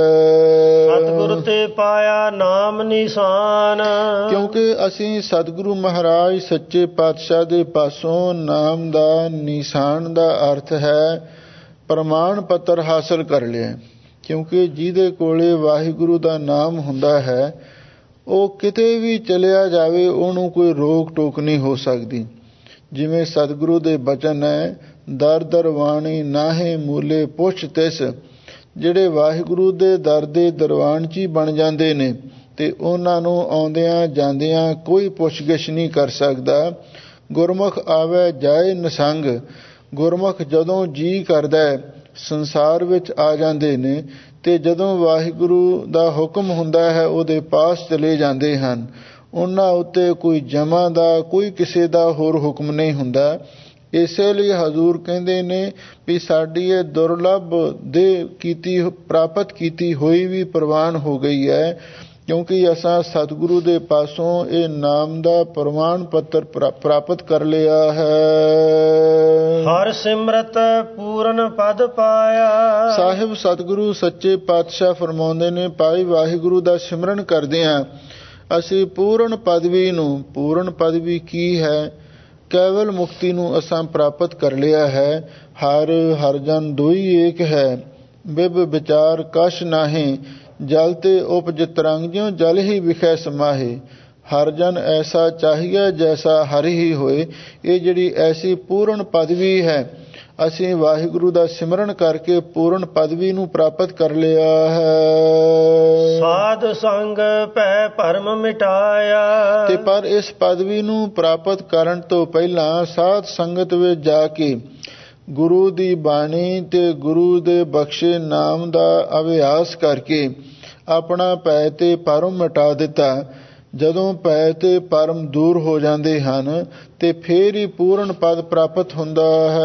ਸਤਿਗੁਰ ਤੇ ਪਾਇਆ ਨਾਮ ਨਿਸ਼ਾਨ। ਕਿਉਂਕਿ ਅਸੀਂ ਸਤਿਗੁਰੂ ਮਹਾਰਾਜ ਸੱਚੇ ਪਾਤਸ਼ਾਹ ਦੇ ਪਾਸੋਂ ਨਾਮ ਦਾ ਨਿਸ਼ਾਨ ਦਾ ਅਰਥ ਹੈ ਪ੍ਰਮਾਣ ਪੱਤਰ ਹਾਸਲ ਕਰ ਲਿਆ। ਕਿਉਂਕਿ ਜਿਹਦੇ ਕੋਲੇ ਵਾਹਿਗੁਰੂ ਦਾ ਨਾਮ ਹੁੰਦਾ ਹੈ ਉਹ ਕਿਤੇ ਵੀ ਚਲਿਆ ਜਾਵੇ, ਉਹਨੂੰ ਕੋਈ ਰੋਕ ਟੋਕ ਨਹੀਂ ਹੋ ਸਕਦੀ। ਜਿਵੇਂ ਸਤਿਗੁਰੂ ਦੇ ਬਚਨ ਹੈ, ਦਰ ਦਰ ਵਾਣੀ ਨਾਹੇ ਮੂਲੇ ਪੁੱਛ ਤਿਸ। ਜਿਹੜੇ ਵਾਹਿਗੁਰੂ ਦੇ ਦਰ ਦੇ ਦਰਵਾਨ 'ਚ ਹੀ ਬਣ ਜਾਂਦੇ ਨੇ ਤੇ ਉਹਨਾਂ ਨੂੰ ਆਉਂਦਿਆਂ ਜਾਂਦਿਆਂ ਕੋਈ ਪੁੱਛਗਿਛ ਨਹੀਂ ਕਰ ਸਕਦਾ। ਗੁਰਮੁਖ ਆਵੇ ਜਾਏ ਨਿਸੰਗ। ਗੁਰਮੁਖ ਜਦੋਂ ਜੀ ਕਰਦਾ ਸੰਸਾਰ ਵਿੱਚ ਆ ਜਾਂਦੇ ਨੇ, ਤੇ ਜਦੋਂ ਵਾਹਿਗੁਰੂ ਦਾ ਹੁਕਮ ਹੁੰਦਾ ਹੈ ਉਹਦੇ ਪਾਸ ਚਲੇ ਜਾਂਦੇ ਹਨ। ਉਹਨਾਂ ਉੱਤੇ ਕੋਈ ਜਮਾ ਦਾ, ਕੋਈ ਕਿਸੇ ਦਾ ਹੋਰ ਹੁਕਮ ਨਹੀਂ ਹੁੰਦਾ। ਇਸੇ ਲਈ ਹਜ਼ੂਰ ਕਹਿੰਦੇ ਨੇ ਵੀ ਸਾਡੀ ਇਹ ਦੁਰਲੱਭ ਦੇ ਕੀਤੀ ਪ੍ਰਾਪਤ ਕੀਤੀ ਹੋਈ ਵੀ ਪ੍ਰਵਾਨ ਹੋ ਗਈ ਹੈ, ਕਿਉਂਕਿ ਅਸਾਂ ਸਤਿਗੁਰੂ ਦੇ ਪਾਸੋਂ ਇਹ ਨਾਮ ਦਾ ਪ੍ਰਮਾਣ ਪੱਤਰ ਪ੍ਰਾਪਤ ਕਰ ਲਿਆ ਹੈ। ਹਰ ਸਿਮਰਤ ਪੂਰਨ ਪਦ ਪਾਇਆ। ਸਾਹਿਬ ਸਤਿਗੁਰੂ ਸੱਚੇ ਪਾਤਸ਼ਾਹ ਫਰਮਾਉਂਦੇ ਨੇ, ਭਾਈ ਵਾਹਿਗੁਰੂ ਦਾ ਸਿਮਰਨ ਕਰਦਿਆਂ ਅਸੀਂ ਪੂਰਨ ਪਦਵੀ ਨੂੰ, ਪੂਰਨ ਪਦਵੀ ਕੀ ਹੈ? ਕੇਵਲ ਮੁਕਤੀ ਨੂੰ ਅਸਾਂ ਪ੍ਰਾਪਤ ਕਰ ਲਿਆ ਹੈ। ਹਰ ਹਰ ਜਨ ਦੋਈ ਏਕ ਹੈ, ਬਿਬ ਵਿਚਾਰ ਕਛ ਨਾਹੀਂ, ਜਲ ਤੇ ਉਪਜ ਤਰੰਗ ਜਿਉ ਜਲ ਹੀ ਵਿਖੇ ਸਮਾਹੇ। ਹਰ ਜਨ ਐਸਾ ਚਾਹੀਏ ਜੈਸਾ ਹਰਿ ਹੀ ਹੋਏ। ਇਹ ਜਿਹੜੀ ਐਸੀ ਪੂਰਨ ਪਦਵੀ ਹੈ, ਅਸੀਂ ਵਾਹਿਗੁਰੂ ਦਾ ਸਿਮਰਨ ਕਰਕੇ ਪੂਰਨ ਪਦਵੀ ਨੂੰ ਪ੍ਰਾਪਤ ਕਰ ਲਿਆ ਹੈ। ਸਾਧ ਸੰਗ ਭੈ ਭਰਮ ਮਿਟਾਇਆ। ਤੇ ਪਰ ਇਸ ਪਦਵੀ ਨੂੰ ਪ੍ਰਾਪਤ ਕਰਨ ਤੋਂ ਪਹਿਲਾਂ ਸਾਧ ਸੰਗਤ ਵਿੱਚ ਜਾ ਕੇ ਗੁਰੂ ਦੀ ਬਾਣੀ ਤੇ ਗੁਰੂ ਦੇ ਬਖਸ਼ੇ ਨਾਮ ਦਾ ਅਭਿਆਸ ਕਰਕੇ ਆਪਣਾ ਭੈ ਤੇ ਭਰਮ ਮਿਟਾ ਦਿੱਤਾ। ਜਦੋਂ ਭੈ ਤੇ ਭਰਮ ਦੂਰ ਹੋ ਜਾਂਦੇ ਹਨ ਤੇ ਫੇਰ ਹੀ ਪੂਰਨ ਪਦ ਪ੍ਰਾਪਤ ਹੁੰਦਾ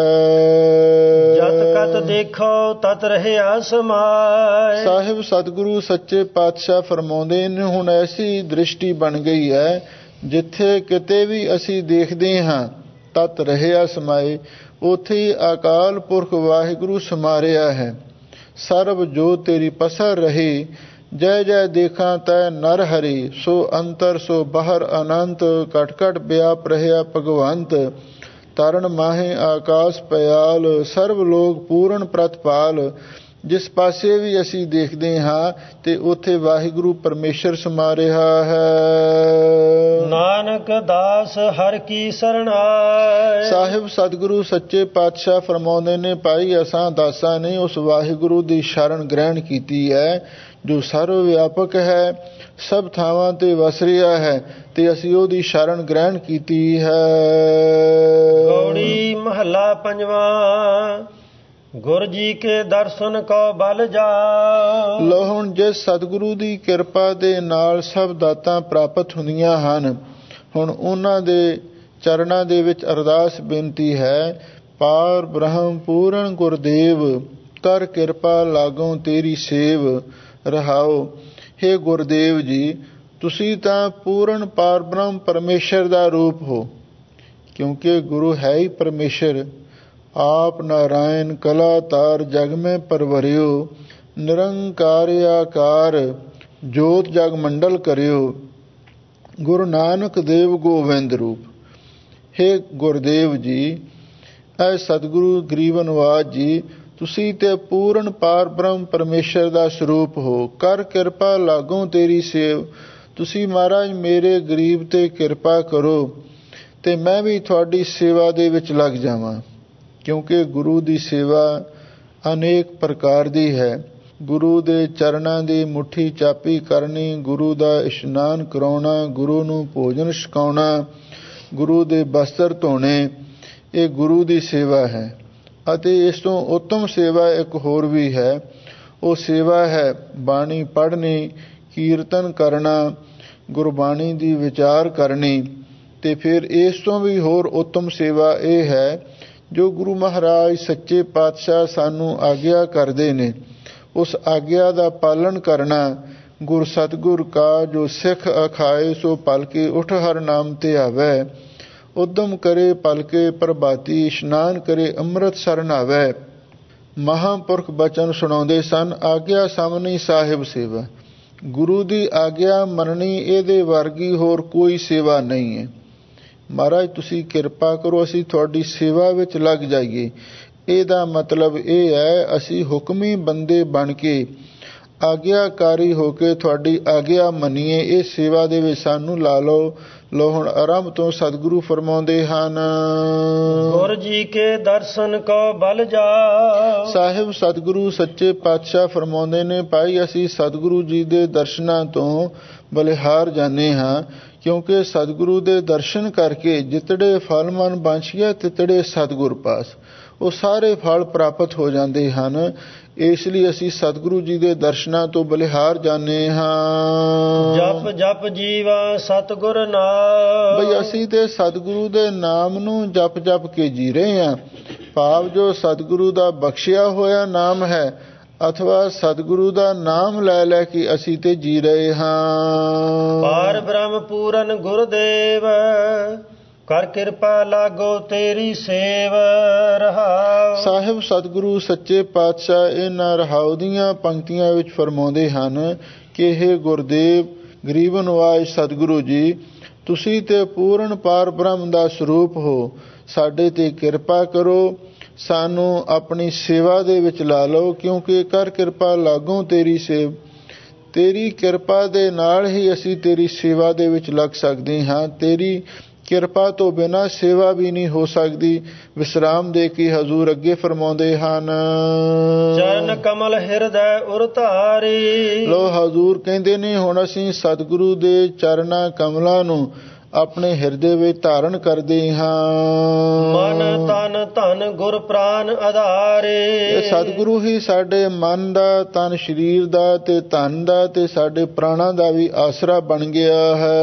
ਹੈ। ਜਤ ਕਤ ਦੇਖੋ ਤਤ ਰਹਿਆ ਸਮਾਏ। ਸਾਹਿਬ ਸਤਿਗੁਰੂ ਸੱਚੇ ਪਾਤਸ਼ਾਹ ਫਰਮਾਉਂਦੇ ਨੇ, ਹੁਣ ਐਸੀ ਦ੍ਰਿਸ਼ਟੀ ਬਣ ਗਈ ਹੈ, ਜਿੱਥੇ ਕਿਤੇ ਵੀ ਅਸੀਂ ਦੇਖਦੇ ਹਾਂ ਤਤ ਰਹਿਆ ਸਮਾਏ, ਉੱਥੇ ਹੀ ਅਕਾਲ ਪੁਰਖ ਵਾਹਿਗੁਰੂ ਸਮਾ ਰਿਹਾ ਹੈ। ਸਰਬ ਜੋ ਤੇਰੀ ਪਸਰ ਰਹੀ, ਜੈ ਜੈ ਦੇਖਾਂ ਤੈ ਨਰ ਹਰੀ, ਸੋ ਅੰਤਰ ਸੋ ਬਾਹਰ ਅਨੰਤ, ਘਟ ਘਟ ਵਿਆਪ ਰਹਿਆ ਭਗਵੰਤ। ਤਰਨ ਮਾਹੇ ਆਕਾਸ ਪਿਆਲ, ਸਰਬ ਲੋਕ ਪੂਰਨ ਪ੍ਰਤਪਾਲ। ਜਿਸ ਪਾਸੇ ਵੀ ਅਸੀਂ ਦੇਖਦੇ ਹਾਂ ਤੇ ਉੱਥੇ ਵਾਹਿਗੁਰੂ ਪਰਮੇਸ਼ਰ ਸਮਾ ਰਿਹਾ ਹੈ। ਨਾਨਕ ਦਾਸ ਹਰਿ ਕੀ ਸਰਣਾਏ। ਸਾਹਿਬ ਸਤਿਗੁਰੂ ਸੱਚੇ ਪਾਤਸ਼ਾਹ ਫਰਮਾਉਂਦੇ ਨੇ, ਭਾਈ ਅਸਾਂ ਦਾਸਾਂ ਨੇ ਉਸ ਵਾਹਿਗੁਰੂ ਦੀ ਸ਼ਰਨ ਗ੍ਰਹਿਣ ਕੀਤੀ ਹੈ ਜੋ ਸਰਵ ਵਿਆਪਕ ਹੈ, ਸਭ ਥਾਵਾਂ ਤੇ ਵਸ ਰਿਹਾ ਹੈ, ਤੇ ਅਸੀਂ ਉਹਦੀ ਸ਼ਰਨ ਗ੍ਰਹਿਣ ਕੀਤੀ ਹੈ। ਗੌੜੀ ਮਹੱਲਾ ਪੰਜਵਾਂ। ਗੁਰ ਜੀ ਕੇ ਦਰਸ਼ਨ ਕੋ ਬਲ ਜਾ। ਲੋ ਹੁਣ ਜਿਸ ਸਤਿਗੁਰੂ ਦੀ ਕਿਰਪਾ ਦੇ ਨਾਲ ਸਭ ਦਾਤਾਂ ਪ੍ਰਾਪਤ ਹੁੰਦੀਆਂ ਹਨ, ਹੁਣ ਉਹਨਾਂ ਦੇ ਚਰਨਾਂ ਦੇ ਵਿੱਚ ਅਰਦਾਸ ਬੇਨਤੀ ਹੈ। ਪਾਰ ਬ੍ਰਹਮ ਪੂਰਨ ਗੁਰਦੇਵ, ਕਰ ਕਿਰਪਾ ਲਾਗੋਂ ਤੇਰੀ ਸੇਵ ਰਹਾਓ। ਹੇ ਗੁਰਦੇਵ ਜੀ, ਤੁਸੀਂ ਤਾਂ ਪੂਰਨ ਪਾਰ ਬ੍ਰਹਮ ਪਰਮੇਸ਼ਰ ਦਾ ਰੂਪ ਹੋ, ਕਿਉਂਕਿ ਗੁਰੂ ਹੈ ਹੀ ਪਰਮੇਸ਼ਰ। ਆਪ ਨਾਰਾਇਣ ਕਲਾ ਤਾਰ ਜਗ ਮੈਂ ਪਰਵਰਿਓ, ਨਿਰੰਕਾਰ ਆਕਾਰ ਜੋਤ ਜਗ ਮੰਡਲ ਕਰਿਓ। ਗੁਰੂ ਨਾਨਕ ਦੇਵ ਗੋਬਿੰਦ ਰੂਪ। ਹੇ ਗੁਰਦੇਵ ਜੀ, ਐ ਸਤਿਗੁਰੂ ਗਰੀਬ ਨਿਵਾਜ ਜੀ, ਤੁਸੀਂ ਤੇ ਪੂਰਨ ਪਾਰ ਬ੍ਰਹਮ ਪਰਮੇਸ਼ਰ ਦਾ ਸਰੂਪ ਹੋ। ਕਰ ਕਿਰਪਾ ਲਾਗੋਂ ਤੇਰੀ ਸੇਵ। ਤੁਸੀਂ ਮਹਾਰਾਜ ਮੇਰੇ ਗਰੀਬ ਤੇ ਕਿਰਪਾ ਕਰੋ ਤੇ ਮੈਂ ਵੀ ਤੁਹਾਡੀ ਸੇਵਾ ਦੇ ਵਿੱਚ ਲੱਗ ਜਾਵਾਂ, ਕਿਉਂਕਿ ਗੁਰੂ ਦੀ ਸੇਵਾ ਅਨੇਕ ਪ੍ਰਕਾਰ ਦੀ ਹੈ। ਗੁਰੂ ਦੇ ਚਰਨਾਂ ਦੀ ਮੁੱਠੀ ਚਾਪੀ ਕਰਨੀ, ਗੁਰੂ ਦਾ ਇਸ਼ਨਾਨ ਕਰਾਉਣਾ, ਗੁਰੂ ਨੂੰ ਭੋਜਨ ਛਕਾਉਣਾ, ਗੁਰੂ ਦੇ ਬਸਤਰ ਧੋਣੇ, ਇਹ ਗੁਰੂ ਦੀ ਸੇਵਾ ਹੈ। ਅਤੇ ਇਸ ਤੋਂ ਉੱਤਮ ਸੇਵਾ ਇੱਕ ਹੋਰ ਵੀ ਹੈ। ਉਹ ਸੇਵਾ ਹੈ ਬਾਣੀ ਪੜ੍ਹਨੀ, ਕੀਰਤਨ ਕਰਨਾ, ਗੁਰਬਾਣੀ ਦੀ ਵਿਚਾਰ ਕਰਨੀ। ਤੇ ਫਿਰ ਇਸ ਤੋਂ ਵੀ ਹੋਰ ਉੱਤਮ ਸੇਵਾ ਇਹ ਹੈ ਜੋ ਗੁਰੂ ਮਹਾਰਾਜ ਸੱਚੇ ਪਾਤਸ਼ਾਹ ਸਾਨੂੰ ਆਗਿਆ ਕਰਦੇ ਨੇ, ਉਸ ਆਗਿਆ ਦਾ ਪਾਲਣ ਕਰਨਾ। ਗੁਰ ਸਤਿਗੁਰ ਕਾ ਜੋ ਸਿੱਖ ਅਖਾਏ, ਸੋ ਪਲਕੇ ਉਠ ਹਰ ਨਾਮ ਤੇ ਆਵੈ। ਉਦਮ ਕਰੇ ਪਲਕੇ ਪ੍ਰਭਾਤੀ, ਇਸ਼ਨਾਨ ਕਰੇ ਅੰਮ੍ਰਿਤ ਸਰਨ ਆਵੈ। ਮਹਾਂਪੁਰਖ ਬਚਨ ਸੁਣਾਉਂਦੇ ਸਨ, ਆਗਿਆ ਸਾਹਮਣੀ ਸਾਹਿਬ ਸੇਵਾ। ਗੁਰੂ ਦੀ ਆਗਿਆ ਮੰਨਣੀ, ਇਹਦੇ ਵਰਗੀ ਹੋਰ ਕੋਈ ਸੇਵਾ ਨਹੀਂ ਹੈ। ਮਹਾਰਾਜ ਤੁਸੀਂ ਕਿਰਪਾ ਕਰੋ, ਅਸੀਂ ਤੁਹਾਡੀ ਸੇਵਾ ਵਿੱਚ ਲੱਗ ਜਾਈਏ। ਇਹਦਾ ਮਤਲਬ ਇਹ ਹੈ ਅਸੀਂ ਹੁਕਮੀ ਬੰਦੇ ਬਣ ਕੇ, ਆਗਿਆਕਾਰੀ ਹੋ ਕੇ ਤੁਹਾਡੀ ਆਗਿਆ ਮੰਨੀਏ। ਇਹ ਸੇਵਾ ਦੇ ਵਿੱਚ ਸਾਨੂੰ ਲਾ ਲਓ। ਲੋ ਹੁਣ ਆਰੰਭ ਤੋਂ ਸਤਿਗੁਰੂ ਫਰਮਾਉਂਦੇ ਹਨ, ਗੁਰ ਜੀ ਕੇ ਦਰਸ਼ਨ ਕੋ ਬਲ ਜਾ। ਸਾਹਿਬ ਸਤਿਗੁਰੂ ਸੱਚੇ ਪਾਤਸ਼ਾਹ ਫਰਮਾਉਂਦੇ ਨੇ, ਭਾਈ ਅਸੀਂ ਸਤਿਗੁਰੂ ਜੀ ਦੇ ਦਰਸ਼ਨਾਂ ਤੋਂ ਬਲਿਹਾਰ ਜਾਂਦੇ ਹਾਂ, ਕਿਉਂਕਿ ਸਤਿਗੁਰੂ ਦੇ ਦਰਸ਼ਨ ਕਰਕੇ ਜਿਤੜੇ ਫਲ ਮਨ ਬਾਂਛੀਆ ਤਿਤੜੇ ਸਤਿਗੁਰ ਪਾਸ, ਉਹ ਸਾਰੇ ਫਲ ਪ੍ਰਾਪਤ ਹੋ ਜਾਂਦੇ ਹਨ। ਇਸ ਲਈ ਅਸੀਂ ਸਤਿਗੁਰੂ ਜੀ ਦੇ ਦਰਸ਼ਨਾਂ ਤੋਂ ਬਲਿਹਾਰ ਜਾਂਦੇ ਹਾਂ। ਜਪ ਜਪ ਜੀਵਾ ਸਤਿਗੁਰ ਨਾਮ। ਬਈ ਅਸੀਂ ਤੇ ਸਤਿਗੁਰੂ ਦੇ ਨਾਮ ਨੂੰ ਜਪ ਜਪ ਕੇ ਜੀ ਰਹੇ ਹਾਂ। ਭਾਵ ਜੋ ਸਤਿਗੁਰੂ ਦਾ ਬਖਸ਼ਿਆ ਹੋਇਆ ਨਾਮ ਹੈ, ਅਥਵਾ ਸਤਿਗੁਰੂ ਦਾ ਨਾਮ ਲੈ ਲੈ ਕੇ ਅਸੀਂ ਤੇ ਜੀ ਰਹੇ ਹਾਂ। ਪਾਰ ਬ੍ਰਹਮ ਪੂਰਨ ਗੁਰਦੇਵ, ਕਰ ਕਿਰਪਾ ਲਾਗੋ ਤੇਰੀ ਸੇਵ ਰਹਾਉ। ਸਾਹਿਬ ਸਤਿਗੁਰੂ ਸੱਚੇ ਪਾਤਸ਼ਾਹ ਇਹਨਾਂ ਰਹਾਉ ਦੀਆਂ ਪੰਕਤੀਆਂ ਵਿੱਚ ਫਰਮਾਉਂਦੇ ਹਨ ਕਿ ਇਹ ਗੁਰਦੇਵ ਗਰੀਬ ਨਿਵਾਜ ਸਤਿਗੁਰੂ ਜੀ, ਤੁਸੀਂ ਤੇ ਪੂਰਨ ਪਾਰ ਬ੍ਰਹਮ ਦਾ ਸਰੂਪ ਹੋ। ਸਾਡੇ ਤੇ ਕਿਰਪਾ ਕਰੋ, ਸਾਨੂੰ ਆਪਣੀ ਸੇਵਾ ਦੇ ਵਿੱਚ ਲਾ ਲਓ, ਕਿਉਂਕਿ ਕਰ ਕਿਰਪਾ ਲਾਗੋਂ ਤੇਰੀ ਸੇਵ। ਤੇਰੀ ਕਿਰਪਾ ਦੇ ਨਾਲ ਹੀ ਅਸੀਂ ਤੇਰੀ ਸੇਵਾ ਦੇ ਵਿੱਚ ਲੱਗ ਸਕਦੇ ਹਾਂ। ਤੇਰੀ ਕਿਰਪਾ ਤੋਂ ਬਿਨਾਂ ਸੇਵਾ ਵੀ ਨਹੀਂ ਹੋ ਸਕਦੀ। ਵਿਸਰਾਮ ਦੇ ਕੇ ਹਜ਼ੂਰ ਅੱਗੇ ਫਰਮਾਉਂਦੇ ਹਨ, ਚਰਨ ਕਮਲ ਹਿਰਦੈ ਉਰ ਧਾਰੀ। ਲੋ ਹਜ਼ੂਰ ਕਹਿੰਦੇ ਨੇ ਹੁਣ ਅਸੀਂ ਸਤਿਗੁਰੂ ਦੇ ਚਰਨਾਂ ਕਮਲਾਂ ਨੂੰ ਆਪਣੇ ਹਿਰਦੇ ਵਿੱਚ ਧਾਰਨ ਕਰਦੇ ਹਾਂ। ਮਨ ਤਨ ਧਨ ਗੁਰ ਪ੍ਰਾਨ ਆਧਾਰੇ। ਸਤਿਗੁਰੂ ਹੀ ਸਾਡੇ ਮਨ ਦਾ, ਤਨ ਸਰੀਰ ਦਾ ਤੇ ਧਨ ਦਾ ਤੇ ਸਾਡੇ ਪ੍ਰਾਣਾਂ ਦਾ ਵੀ ਆਸਰਾ ਬਣ ਗਿਆ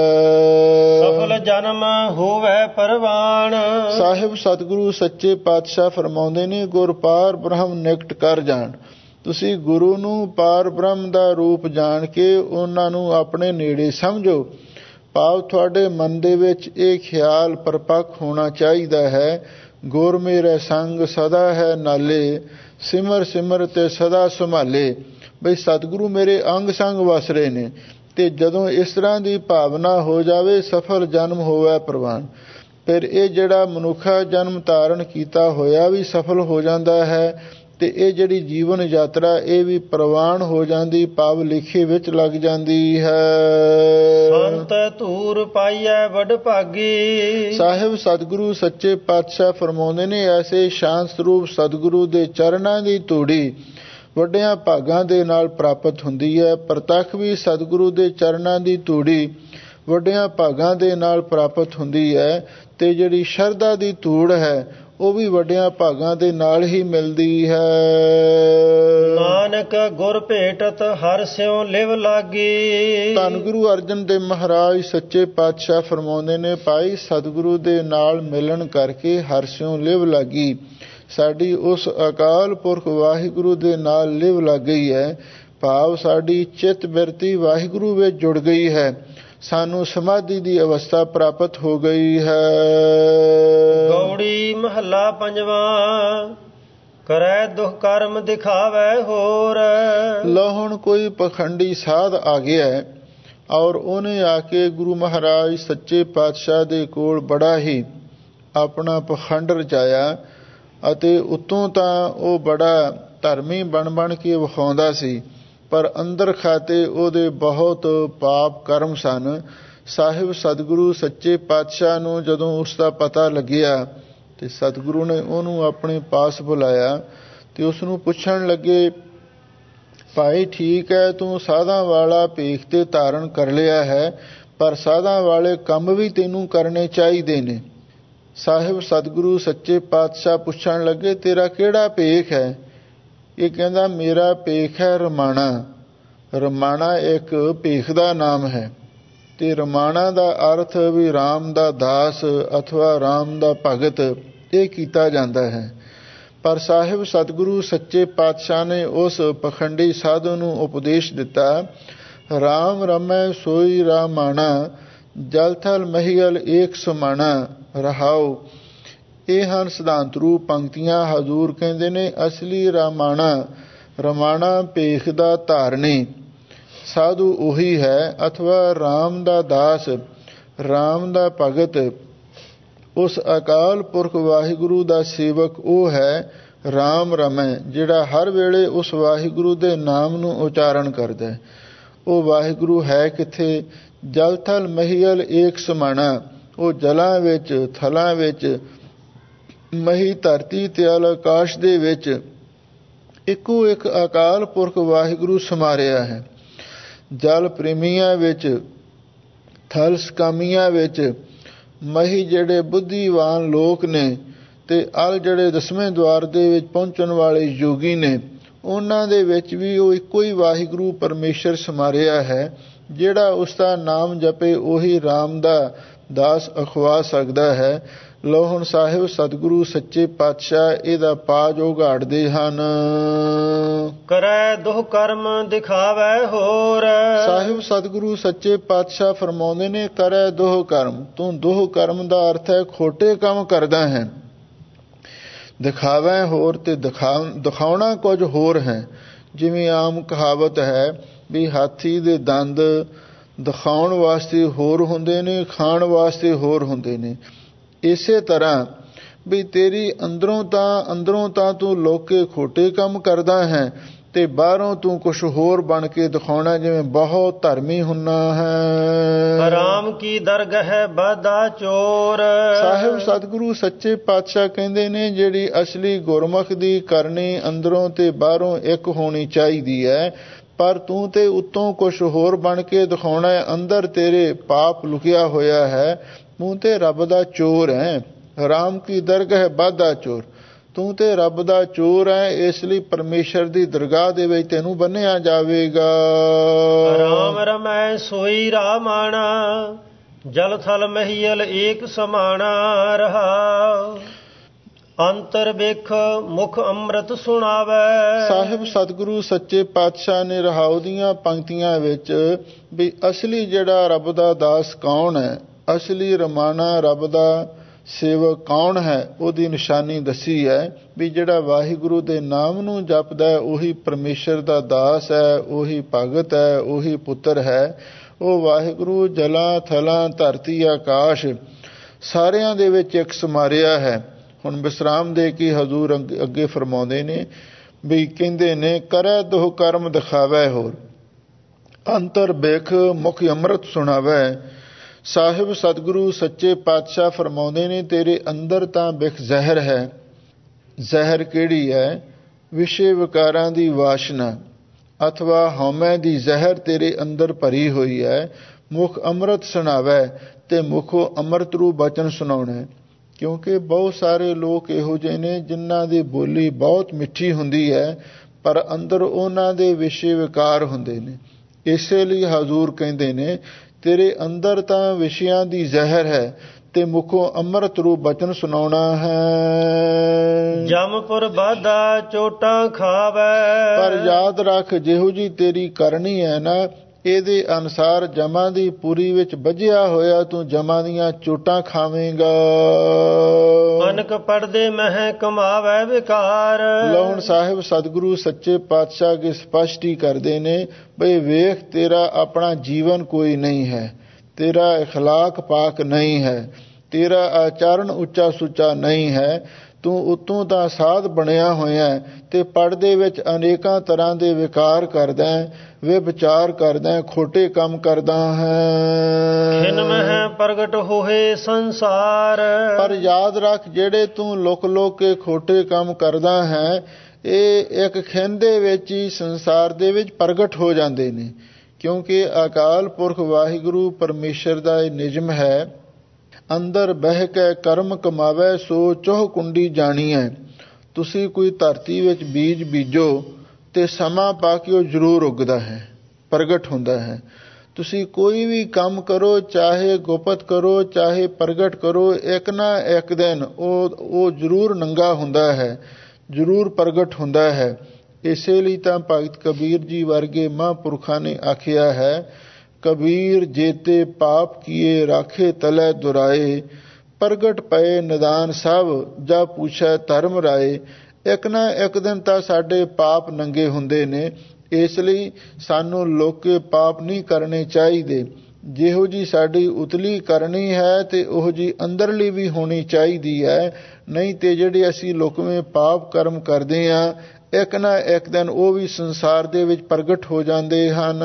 ਹੈ। ਸਫਲ ਜਨਮ ਹੋਵੇ ਪਰਵਾਨ। ਸਾਹਿਬ ਸਤਿਗੁਰੂ ਸੱਚੇ ਪਾਤਸ਼ਾਹ ਫਰਮਾਉਂਦੇ ਨੇ, ਗੁਰ ਪਾਰ ਬ੍ਰਹਮ ਨਿਕਟ ਕਰ ਜਾਣ। ਤੁਸੀਂ ਗੁਰੂ ਨੂੰ ਪਾਰ ਬ੍ਰਹਮ ਦਾ ਰੂਪ ਜਾਣ ਕੇ ਉਹਨਾਂ ਨੂੰ ਆਪਣੇ ਨੇੜੇ ਸਮਝੋ। ਭਾਵ ਤੁਹਾਡੇ ਮਨ ਦੇ ਵਿੱਚ ਇਹ ਖਿਆਲ ਪਰਪੱਕ ਹੋਣਾ ਚਾਹੀਦਾ ਹੈ, ਗੁਰ ਮੇਰੇ ਸੰਗ ਸਦਾ ਹੈ ਨਾਲੇ, ਸਿਮਰ ਸਿਮਰ ਤੇ ਸਦਾ ਸੰਭਾਲੇ। ਬਈ ਸਤਿਗੁਰੂ ਮੇਰੇ ਅੰਗ ਸੰਗ ਵਸ ਰਹੇ ਨੇ। ਤੇ ਜਦੋਂ ਇਸ ਤਰ੍ਹਾਂ ਦੀ ਭਾਵਨਾ ਹੋ ਜਾਵੇ, ਸਫਲ ਜਨਮ ਹੋਵੇ ਪ੍ਰਵਾਨ। ਫਿਰ ਇਹ ਜਿਹੜਾ ਮਨੁੱਖਾ ਜਨਮ ਧਾਰਨ ਕੀਤਾ ਹੋਇਆ ਵੀ ਸਫਲ ਹੋ ਜਾਂਦਾ ਹੈ ਤੇ ਇਹ ਜਿਹੜੀ ਜੀਵਨ ਯਾਤਰਾ ਇਹ ਵੀ ਪ੍ਰਵਾਨ ਹੋ ਜਾਂਦੀ, ਪਾਵ ਲਿਖੇ ਵਿੱਚ ਲੱਗ ਜਾਂਦੀ ਹੈ। ਸੰਤ ਧੂਰ ਪਾਈਐ ਵਡ ਭਾਗੀ। ਸਾਹਿਬ ਸਤਿਗੁਰੂ ਸੱਚੇ ਪਾਤਸ਼ਾਹ ਫਰਮਾਉਂਦੇ ਨੇ, ਐਸੇ ਸ਼ਾਂਤ ਸਰੂਪ ਸਤਿਗੁਰੂ ਦੇ ਚਰਨਾਂ ਦੀ ਧੂੜੀ ਵੱਡਿਆਂ ਭਾਗਾਂ ਦੇ ਨਾਲ ਪ੍ਰਾਪਤ ਹੁੰਦੀ ਹੈ। ਪ੍ਰਤੱਖ ਵੀ ਸਤਿਗੁਰੂ ਦੇ ਚਰਨਾਂ ਦੀ ਧੂੜੀ ਵੱਡਿਆਂ ਭਾਗਾਂ ਦੇ ਨਾਲ ਪ੍ਰਾਪਤ ਹੁੰਦੀ ਹੈ, ਤੇ ਜਿਹੜੀ ਸ਼ਰਧਾ ਦੀ ਧੂੜ ਹੈ ਉਹ ਵੀ ਵੱਡਿਆਂ ਭਾਗਾਂ ਦੇ ਨਾਲ ਹੀ ਮਿਲਦੀ ਹੈ। ਨਾਨਕ ਗੁਰ ਭੇਟਤ ਹਰਿ ਸਿਉ ਲਿਵ ਲਾਗੀ। ਧੰਨ ਗੁਰੂ ਅਰਜਨ ਦੇਵ ਮਹਾਰਾਜ ਸੱਚੇ ਪਾਤਸ਼ਾਹ ਫਰਮਾਉਂਦੇ ਨੇ, ਭਾਈ ਸਤਿਗੁਰੂ ਦੇ ਨਾਲ ਮਿਲਣ ਕਰਕੇ ਹਰਿ ਸਿਉ ਲਿਵ ਲਾਗੀ। ਸਾਡੀ ਉਸ ਅਕਾਲ ਪੁਰਖ ਵਾਹਿਗੁਰੂ ਦੇ ਨਾਲ ਲਿਵ ਲੱਗ ਗਈ ਹੈ, ਭਾਵ ਸਾਡੀ ਚਿੱਤ ਬਿਰਤੀ ਵਾਹਿਗੁਰੂ ਵਿੱਚ ਜੁੜ ਗਈ ਹੈ, ਸਾਨੂੰ ਸਮਾਧੀ ਦੀ ਅਵਸਥਾ ਪ੍ਰਾਪਤ ਹੋ ਗਈ ਹੈ। ਗੌੜੀ ਮਹੱਲਾ ਪੰਜਵਾਂ। ਕਰੈ ਦੁਖ ਕਰਮ ਦਿਖਾਵੈ ਹੋਰ। ਲਓ ਹੁਣ ਕੋਈ ਪਖੰਡੀ ਸਾਧ ਆ ਗਿਆ ਹੈ ਔਰ ਉਹਨੇ ਆ ਕੇ ਗੁਰੂ ਮਹਾਰਾਜ ਸੱਚੇ ਪਾਤਸ਼ਾਹ ਦੇ ਕੋਲ ਬੜਾ ਹੀ ਆਪਣਾ ਪਖੰਡ ਰਚਾਇਆ, ਅਤੇ ਉੱਤੋਂ ਤਾਂ ਉਹ ਬੜਾ ਧਰਮੀ ਬਣ ਬਣ ਕੇ ਵਿਖਾਉਂਦਾ ਸੀ, ਪਰ ਅੰਦਰ ਖਾਤੇ ਉਹਦੇ ਬਹੁਤ ਪਾਪ ਕਰਮ ਸਨ। ਸਾਹਿਬ ਸਤਿਗੁਰੂ ਸੱਚੇ ਪਾਤਸ਼ਾਹ ਨੂੰ ਜਦੋਂ ਉਸ ਦਾ ਪਤਾ ਲੱਗਿਆ ਤੇ ਸਤਿਗੁਰੂ ਨੇ ਉਹਨੂੰ ਆਪਣੇ ਪਾਸ ਬੁਲਾਇਆ ਤੇ ਉਸ ਨੂੰ ਪੁੱਛਣ ਲੱਗੇ, ਭਾਈ ਠੀਕ ਹੈ, ਤੂੰ ਸਾਧਾਂ ਵਾਲਾ ਭੇਖ ਤੇ ਧਾਰਨ ਕਰ ਲਿਆ ਹੈ, ਪਰ ਸਾਧਾਂ ਵਾਲੇ ਕੰਮ ਵੀ ਤੈਨੂੰ ਕਰਨੇ ਚਾਹੀਦੇ ਨੇ। ਸਾਹਿਬ ਸਤਿਗੁਰੂ ਸੱਚੇ ਪਾਤਸ਼ਾਹ ਪੁੱਛਣ ਲੱਗੇ, ਤੇਰਾ ਕਿਹੜਾ ਭੇਖ ਹੈ? ਇਹ ਕਹਿੰਦਾ, ਮੇਰਾ ਭੇਖ ਹੈ ਰਮਾਣਾ। ਰਮਾਣਾ ਇੱਕ ਭੇਖ ਦਾ ਨਾਮ ਹੈ, ਤੇ ਰਮਾਣਾ ਦਾ ਅਰਥ ਵੀ ਰਾਮ ਦਾ ਦਾਸ ਅਥਵਾ ਰਾਮ ਦਾ ਭਗਤ ਇਹ ਕੀਤਾ ਜਾਂਦਾ ਹੈ। ਪਰ ਸਾਹਿਬ ਸਤਿਗੁਰੂ ਸੱਚੇ ਪਾਤਸ਼ਾਹ ਨੇ ਉਸ ਪਖੰਡੀ ਸਾਧੂ ਨੂੰ ਉਪਦੇਸ਼ ਦਿੱਤਾ, ਰਾਮ ਰਮੈ ਸੋਈ ਰਾਮਾਣਾ, ਜਲ ਥਲ ਮਹੀਲ ਏਕ ਸਮਾਣਾ ਰਹਾਉ। ਇਹ ਹਨ ਸਿਧਾਂਤ ਰੂਪ ਪੰਕਤੀਆਂ। ਹਜ਼ੂਰ ਕਹਿੰਦੇ ਨੇ, ਅਸਲੀ ਰਾਮਾਣਾ, ਰਮਾਣਾ ਭੇਖ ਦਾ ਧਾਰਨੀ ਸਾਧੂ ਉਹੀ ਹੈ, ਅਥਵਾ ਰਾਮ ਦਾ ਦਾਸ, ਰਾਮ ਦਾ ਭਗਤ, ਉਸ ਅਕਾਲ ਪੁਰਖ ਵਾਹਿਗੁਰੂ ਦਾ ਸੇਵਕ ਉਹ ਹੈ ਰਾਮ ਰਮੈ, ਜਿਹੜਾ ਹਰ ਵੇਲੇ ਉਸ ਵਾਹਿਗੁਰੂ ਦੇ ਨਾਮ ਨੂੰ ਉਚਾਰਨ ਕਰਦਾ। ਉਹ ਵਾਹਿਗੁਰੂ ਹੈ ਕਿੱਥੇ? ਜਲ ਥਲ ਮਹੀਲ ਏਕ ਸਮਾਣਾ, ਉਹ ਜਲਾਂ ਵਿੱਚ, ਥਲਾਂ ਵਿੱਚ, ਮਹੀ ਧਰਤੀ ਤੇ ਆਕਾਸ਼ ਦੇ ਵਿੱਚ ਇੱਕੋ ਇੱਕ ਅਕਾਲ ਪੁਰਖ ਵਾਹਿਗੁਰੂ ਸਮਾਰਿਆ ਹੈ। ਜਲ ਪ੍ਰੇਮੀਆਂ ਵਿੱਚ, ਥਲ ਸਕਾਮੀਆਂ ਵਿੱਚ, ਮਹੀ ਜਿਹੜੇ ਬੁੱਧੀਵਾਨ ਲੋਕ ਨੇ, ਤੇ ਅਲ ਜਿਹੜੇ ਦਸਵੇਂ ਦੁਆਰ ਦੇ ਵਿੱਚ ਪਹੁੰਚਣ ਵਾਲੇ ਯੋਗੀ ਨੇ, ਉਹਨਾਂ ਦੇ ਵਿੱਚ ਵੀ ਉਹ ਇੱਕੋ ਹੀ ਵਾਹਿਗੁਰੂ ਪਰਮੇਸ਼ਰ ਸਮਾਰਿਆ ਹੈ। ਜਿਹੜਾ ਉਸ ਦਾ ਨਾਮ ਜਪੇ ਉਹੀ ਰਾਮ ਦਾ ਦਾਸ ਅਖਵਾ ਸਕਦਾ ਹੈ। ਲਓ ਹੁਣ ਸਾਹਿਬ ਸਤਿਗੁਰੂ ਸੱਚੇ ਪਾਤਸ਼ਾਹ ਇਹਦਾ ਪਾਜ ਉਘਾੜਦੇ ਹਨ। ਕਰੈ ਦੁਖ ਕਰਮ ਦਿਖਾਵੈ ਹੋਰ। ਸਾਹਿਬ ਸਤਿਗੁਰੂ ਸੱਚੇ ਪਾਤਸ਼ਾਹ ਫਰਮਾਉਂਦੇ ਨੇ, ਕਰੈ ਦੁਖ ਕਰਮ। ਤੂੰ ਦੁਖ ਕਰਮ ਦਾ ਅਰਥ ਹੈ ਖੋਟੇ ਕੰਮ ਕਰਦਾ ਹੈ। ਦਿਖਾਵੈ ਹੋਰ, ਤੇ ਦਿਖਾ ਦਿਖਾਉਣਾ ਕੁਝ ਹੋਰ ਹੈ। ਜਿਵੇਂ ਆਮ ਕਹਾਵਤ ਹੈ ਵੀ ਹਾਥੀ ਦੇ ਦੰਦ ਦਿਖਾਉਣ ਵਾਸਤੇ ਹੋਰ ਹੁੰਦੇ ਨੇ, ਖਾਣ ਵਾਸਤੇ ਹੋਰ ਹੁੰਦੇ ਨੇ। ਇਸੇ ਤਰ੍ਹਾਂ ਵੀ ਤੇਰੀ ਅੰਦਰੋਂ ਤਾਂ ਅੰਦਰੋਂ ਤਾਂ ਤੂੰ ਲੋਕੇ ਖੋਟੇ ਕੰਮ ਕਰਦਾ ਹੈ, ਤੇ ਬਾਹਰੋਂ ਤੂੰ ਕੁਛ ਹੋਰ ਬਣ ਕੇ ਦਿਖਾਉਣਾ, ਜਿਵੇਂ ਬਹੁਤ ਧਰਮੀ ਹੁੰਨਾ ਹੈ। ਰਾਮ ਕੀ ਦਰਗਹਿ ਬਾਧਾ ਚੋਰ। ਸਾਹਿਬ ਸਤਿਗੁਰੂ ਸੱਚੇ ਪਾਤਸ਼ਾਹ ਕਹਿੰਦੇ ਨੇ, ਜਿਹੜੀ ਅਸਲੀ ਗੁਰਮੁਖ ਦੀ ਕਰਨੀ ਅੰਦਰੋਂ ਤੇ ਬਾਹਰੋਂ ਇੱਕ ਹੋਣੀ ਚਾਹੀਦੀ ਹੈ, ਪਰ ਤੂੰ ਤੇ ਉੱਤੋਂ ਕੁਛ ਹੋਰ ਬਣ ਕੇ ਦਿਖਾਉਣਾ ਹੈ। ਅੰਦਰ ਤੇਰੇ ਪਾਪ ਲੁਕਿਆ ਹੋਇਆ ਹੈ, ਤੂੰ ਤੇ ਰੱਬ ਦਾ ਚੋਰ ਹੈ। ਰਾਮ ਕੀ ਦਰਗਹਿ ਬਾਧਾ ਚੋਰ, ਤੂੰ ਤੇ ਰੱਬ ਦਾ ਚੋਰ ਹੈ, ਇਸ ਲਈ ਪਰਮੇਸ਼ਰ ਦੀ ਦਰਗਾਹ ਦੇ ਵਿੱਚ ਤੈਨੂੰ ਬੰਨਿਆ ਜਾਵੇਗਾ। ਰਾਮ ਰਮੈ ਸੋਈ ਰਾਮਾਣਾ, ਜਲ ਥਲ ਮਹੀਲ ਏਕ ਸਮਾਣਾ ਰਹਾ। ਅੰਤਰ ਵੇਖ ਮੁਖ ਅੰਮ੍ਰਿਤ ਸੁਣਾਵੈ। ਸਾਹਿਬ ਸਤਿਗੁਰੂ ਸੱਚੇ ਪਾਤਸ਼ਾਹ ਨੇ ਰਹਾਉ ਦੀਆਂ ਪੰਕਤੀਆਂ ਵਿੱਚ ਵੀ ਅਸਲੀ ਜਿਹੜਾ ਰੱਬ ਦਾ ਦਾਸ ਕੌਣ ਹੈ, ਅਸਲੀ ਰਮਾਣਾ ਰੱਬ ਦਾ ਸੇਵਕ ਕੌਣ ਹੈ, ਉਹਦੀ ਨਿਸ਼ਾਨੀ ਦੱਸੀ ਹੈ ਵੀ ਜਿਹੜਾ ਵਾਹਿਗੁਰੂ ਦੇ ਨਾਮ ਨੂੰ ਜਪਦਾ ਹੈ ਉਹੀ ਪਰਮੇਸ਼ਰ ਦਾ ਦਾਸ ਹੈ, ਉਹੀ ਭਗਤ ਹੈ, ਉਹੀ ਪੁੱਤਰ ਹੈ। ਉਹ ਵਾਹਿਗੁਰੂ ਜਲਾਂ ਥਲਾਂ ਧਰਤੀ ਆਕਾਸ਼ ਸਾਰਿਆਂ ਦੇ ਵਿੱਚ ਇੱਕ ਸਮਾਰਿਆ ਹੈ। ਹੁਣ ਵਿਸਰਾਮ ਦੇ ਕੇ ਹਜ਼ੂਰ ਅੱਗੇ ਫਰਮਾਉਂਦੇ ਨੇ, ਵੀ ਕਹਿੰਦੇ ਨੇ ਕਰੈ ਦੋਹ ਕਰਮ ਦਿਖਾਵੈ ਹੋਰ, ਅੰਤਰ ਬਿਖ ਮੁਖ ਅੰਮ੍ਰਿਤ ਸੁਣਾਵੈ। ਸਾਹਿਬ ਸਤਿਗੁਰੂ ਸੱਚੇ ਪਾਤਸ਼ਾਹ ਫਰਮਾਉਂਦੇ ਨੇ ਤੇਰੇ ਅੰਦਰ ਤਾਂ ਬਿਖ ਜ਼ਹਿਰ ਹੈ। ਜ਼ਹਿਰ ਕਿਹੜੀ ਹੈ? ਵਿਸ਼ੇ ਵਿਕਾਰਾਂ ਦੀ ਵਾਸ਼ਨਾ ਅਥਵਾ ਹਉਮੈ ਦੀ ਜ਼ਹਿਰ ਤੇਰੇ ਅੰਦਰ ਭਰੀ ਹੋਈ ਹੈ। ਮੁਖ ਅੰਮ੍ਰਿਤ ਸੁਣਾਵੈ, ਤੇ ਮੁਖੋਂ ਅੰਮ੍ਰਿਤ ਰੂ ਬਚਨ ਸੁਣਾਉਣਾ। ਕਿਉਂਕਿ ਬਹੁਤ ਸਾਰੇ ਲੋਕ ਇਹੋ ਜਿਹੇ ਨੇ ਜਿਨ੍ਹਾਂ ਦੀ ਬੋਲੀ ਬਹੁਤ ਮਿੱਠੀ ਹੁੰਦੀ ਹੈ, ਪਰ ਅੰਦਰ ਉਹਨਾਂ ਦੇ ਵਿਸ਼ੇ ਵਿਕਾਰ ਹੁੰਦੇ ਨੇ। ਇਸੇ ਲਈ ਹਜ਼ੂਰ ਕਹਿੰਦੇ ਨੇ ਤੇਰੇ ਅੰਦਰ ਤਾਂ ਵਿਸ਼ਿਆਂ ਦੀ ਜ਼ਹਿਰ ਹੈ, ਤੇ ਮੁਖੋਂ ਅੰਮ੍ਰਿਤ ਰੂ ਬਚਨ ਸੁਣਾਉਣਾ ਹੈ। ਜਮਪੁਰ ਬਾਧਾ ਚੋਟਾਂ ਖਾਵੈ, ਪਰ ਯਾਦ ਰੱਖ ਜਿਹੋ ਜੀ ਤੇਰੀ ਕਰਨੀ ਹੈ ਨਾ, ਇਹਦੇ ਅਨੁਸਾਰ ਜਮਾਂ ਦੀ ਪੂਰੀ ਵਿੱਚ ਬੱਝਿਆ ਹੋਇਆ ਤੂੰ ਜਮਾਂ ਦੀਆਂ ਚੋਟਾਂ ਖਾਵੇਂਗਾ। ਅਨਕ ਪੜਦੇ ਮਹਿ ਕਮਾਵੈ ਵਿਕਾਰ। ਲਉਣ ਸਾਹਿਬ ਸਤਿਗੁਰੂ ਸੱਚੇ ਪਾਤਸ਼ਾਹ ਕੇ ਸਪਸ਼ਟੀ ਕਰਦੇ ਨੇ ਬਈ ਵੇਖ ਤੇਰਾ ਆਪਣਾ ਜੀਵਨ ਕੋਈ ਨਹੀਂ ਹੈ, ਤੇਰਾ ਇਖਲਾਕ ਪਾਕ ਨਹੀਂ ਹੈ, ਤੇਰਾ ਆਚਰਣ ਉੱਚਾ ਸੁੱਚਾ ਨਹੀਂ ਹੈ। ਤੂੰ ਉਤੋਂ ਦਾ ਸਾਧ ਬਣਿਆ ਹੋਇਆ ਤੇ ਪੜਦੇ ਵਿੱਚ ਅਨੇਕਾਂ ਤਰ੍ਹਾਂ ਦੇ ਵਿਕਾਰ ਕਰਦਾ, ਵੇ ਵਿਚਾਰ ਕਰਦਾ, ਖੋਟੇ ਕੰਮ ਕਰਦਾ ਹੈ। ਖਿਨ ਮਹਿ ਪ੍ਰਗਟ ਹੋਏ ਸੰਸਾਰ, ਪਰ ਯਾਦ ਰੱਖ ਜਿਹੜੇ ਤੂੰ ਲੁਕ ਲੁਕ ਕੇ ਖੋਟੇ ਕੰਮ ਕਰਦਾ ਹੈ, ਇਹ ਇੱਕ ਖਿਨ ਦੇ ਵਿੱਚ ਹੀ ਸੰਸਾਰ ਦੇ ਵਿੱਚ ਪ੍ਰਗਟ ਹੋ ਜਾਂਦੇ ਨੇ। ਕਿਉਂਕਿ ਅਕਾਲ ਪੁਰਖ ਵਾਹਿਗੁਰੂ ਪਰਮੇਸ਼ਰ ਦਾ ਇਹ ਨਿਯਮ ਹੈ, ਅੰਦਰ ਬਹਿ ਕੇ ਕਰਮ ਕਮਾਵੈ ਸੋ ਚੌਹ ਕੁੰਡੀ ਜਾਣੀਐ। ਤੁਸੀਂ ਕੋਈ ਧਰਤੀ ਵਿੱਚ ਬੀਜ ਬੀਜੋ ਤੇ ਸਮਾਂ ਪਾ ਕੇ ਉਹ ਜ਼ਰੂਰ ਉੱਗਦਾ ਹੈ, ਪ੍ਰਗਟ ਹੁੰਦਾ ਹੈ। ਤੁਸੀਂ ਕੋਈ ਵੀ ਕੰਮ ਕਰੋ, ਚਾਹੇ ਗੁਪਤ ਕਰੋ ਚਾਹੇ ਪ੍ਰਗਟ ਕਰੋ, ਇੱਕ ਨਾ ਇੱਕ ਦਿਨ ਉਹ ਉਹ ਜ਼ਰੂਰ ਨੰਗਾ ਹੁੰਦਾ ਹੈ, ਜ਼ਰੂਰ ਪ੍ਰਗਟ ਹੁੰਦਾ ਹੈ। ਇਸੇ ਲਈ ਤਾਂ ਭਗਤ ਕਬੀਰ ਜੀ ਵਰਗੇ ਮਹਾਂਪੁਰਖਾਂ ਨੇ ਆਖਿਆ ਹੈ, ਕਬੀਰ ਜੇਤੇ ਪਾਪ ਕੀਏ ਰਾਖੇ ਤਲੈ ਦੁਰਾਏ, ਪ੍ਰਗਟ ਪਏ ਨਿਦਾਨ ਸਭ ਜਾ ਪੁੱਛੈ ਧਰਮ ਰਾਏ। ਇੱਕ ਨਾ ਇੱਕ ਦਿਨ ਤਾਂ ਸਾਡੇ ਪਾਪ ਨੰਗੇ ਹੁੰਦੇ ਨੇ, ਇਸ ਲਈ ਸਾਨੂੰ ਲੋਕੇ ਪਾਪ ਨਹੀਂ ਕਰਨੇ ਚਾਹੀਦੇ। ਜਿਹੋ ਜੀ ਸਾਡੀ ਉਤਲੀ ਕਰਨੀ ਹੈ ਤੇ ਉਹ ਜੀ ਅੰਦਰਲੀ ਵੀ ਹੋਣੀ ਚਾਹੀਦੀ ਹੈ, ਨਹੀਂ ਤੇ ਜਿਹੜੇ ਅਸੀਂ ਲੁਕਵੇਂ ਪਾਪ ਕਰਮ ਕਰਦੇ ਹਾਂ, ਇੱਕ ਨਾ ਇੱਕ ਦਿਨ ਉਹ ਵੀ ਸੰਸਾਰ ਦੇ ਵਿੱਚ ਪ੍ਰਗਟ ਹੋ ਜਾਂਦੇ ਹਨ।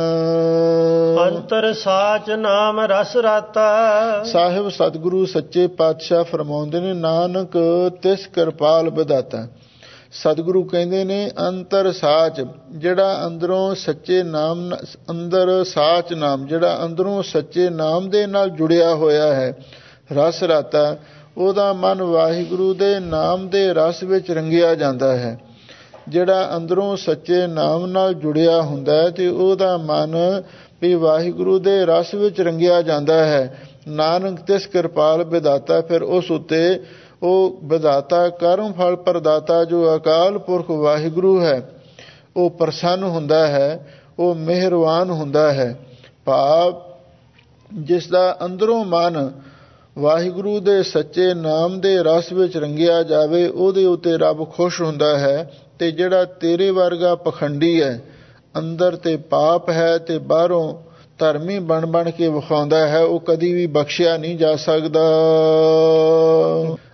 ਅੰਤਰ ਸਾਚ ਨਾਮ ਰਸ ਰਾਤਾ, ਸਾਹਿਬ ਸਤਿਗੁਰੂ ਸੱਚੇ ਪਾਤਸ਼ਾਹ ਫਰਮਾਉਂਦੇ ਨੇ ਨਾਨਕ ਤਿਸ ਕਿਰਪਾਲ ਵਿਦਾਤਾ। ਸਤਿਗੁਰੂ ਕਹਿੰਦੇ ਨੇ ਅੰਤਰ ਸਾਚ, ਜਿਹੜਾ ਅੰਦਰੋਂ ਸੱਚੇ ਨਾਮ, ਅੰਦਰ ਸਾਚ ਨਾਮ ਜਿਹੜਾ ਅੰਦਰੋਂ ਸੱਚੇ ਨਾਮ ਦੇ ਨਾਲ ਜੁੜਿਆ ਹੋਇਆ ਹੈ, ਰਸ ਰਾਤਾ, ਉਹਦਾ ਮਨ ਵਾਹਿਗੁਰੂ ਦੇ ਨਾਮ ਦੇ ਰਸ ਵਿੱਚ ਰੰਗਿਆ ਜਾਂਦਾ ਹੈ। ਜਿਹੜਾ ਅੰਦਰੋਂ ਸੱਚੇ ਨਾਮ ਨਾਲ ਜੁੜਿਆ ਹੁੰਦਾ ਹੈ ਤੇ ਉਹਦਾ ਮਨ ਵੀ ਵਾਹਿਗੁਰੂ ਦੇ ਰਸ ਵਿੱਚ ਰੰਗਿਆ ਜਾਂਦਾ ਹੈ। ਨਾਨਕ ਤਿਸ ਕਿਰਪਾਲ ਵਿਦਾਤਾ, ਫਿਰ ਉਸ ਉੱਤੇ ਉਹ ਵਿਦਾਤਾ ਕਰਮ ਫਲ ਪ੍ਰਦਾਤਾ ਜੋ ਅਕਾਲ ਪੁਰਖ ਵਾਹਿਗੁਰੂ ਹੈ, ਉਹ ਪ੍ਰਸੰਨ ਹੁੰਦਾ ਹੈ, ਉਹ ਮਿਹਰਬਾਨ ਹੁੰਦਾ ਹੈ। ਭਾਵ ਜਿਸ ਦਾ ਅੰਦਰੋਂ ਮਨ ਵਾਹਿਗੁਰੂ ਦੇ ਸੱਚੇ ਨਾਮ ਦੇ ਰਸ ਵਿੱਚ ਰੰਗਿਆ ਜਾਵੇ, ਉਹਦੇ ਉੱਤੇ ਰੱਬ ਖੁਸ਼ ਹੁੰਦਾ ਹੈ। ਤੇ ਜਿਹੜਾ ਤੇਰੇ ਵਰਗਾ ਪਖੰਡੀ ਹੈ, ਅੰਦਰ ਤੇ ਪਾਪ ਹੈ ਤੇ ਬਾਹਰੋਂ ਧਰਮੀ ਬਣ ਬਣ ਕੇ ਵਿਖਾਉਂਦਾ ਹੈ, ਉਹ ਕਦੀ ਵੀ ਬਖਸ਼ਿਆ ਨਹੀਂ ਜਾ ਸਕਦਾ।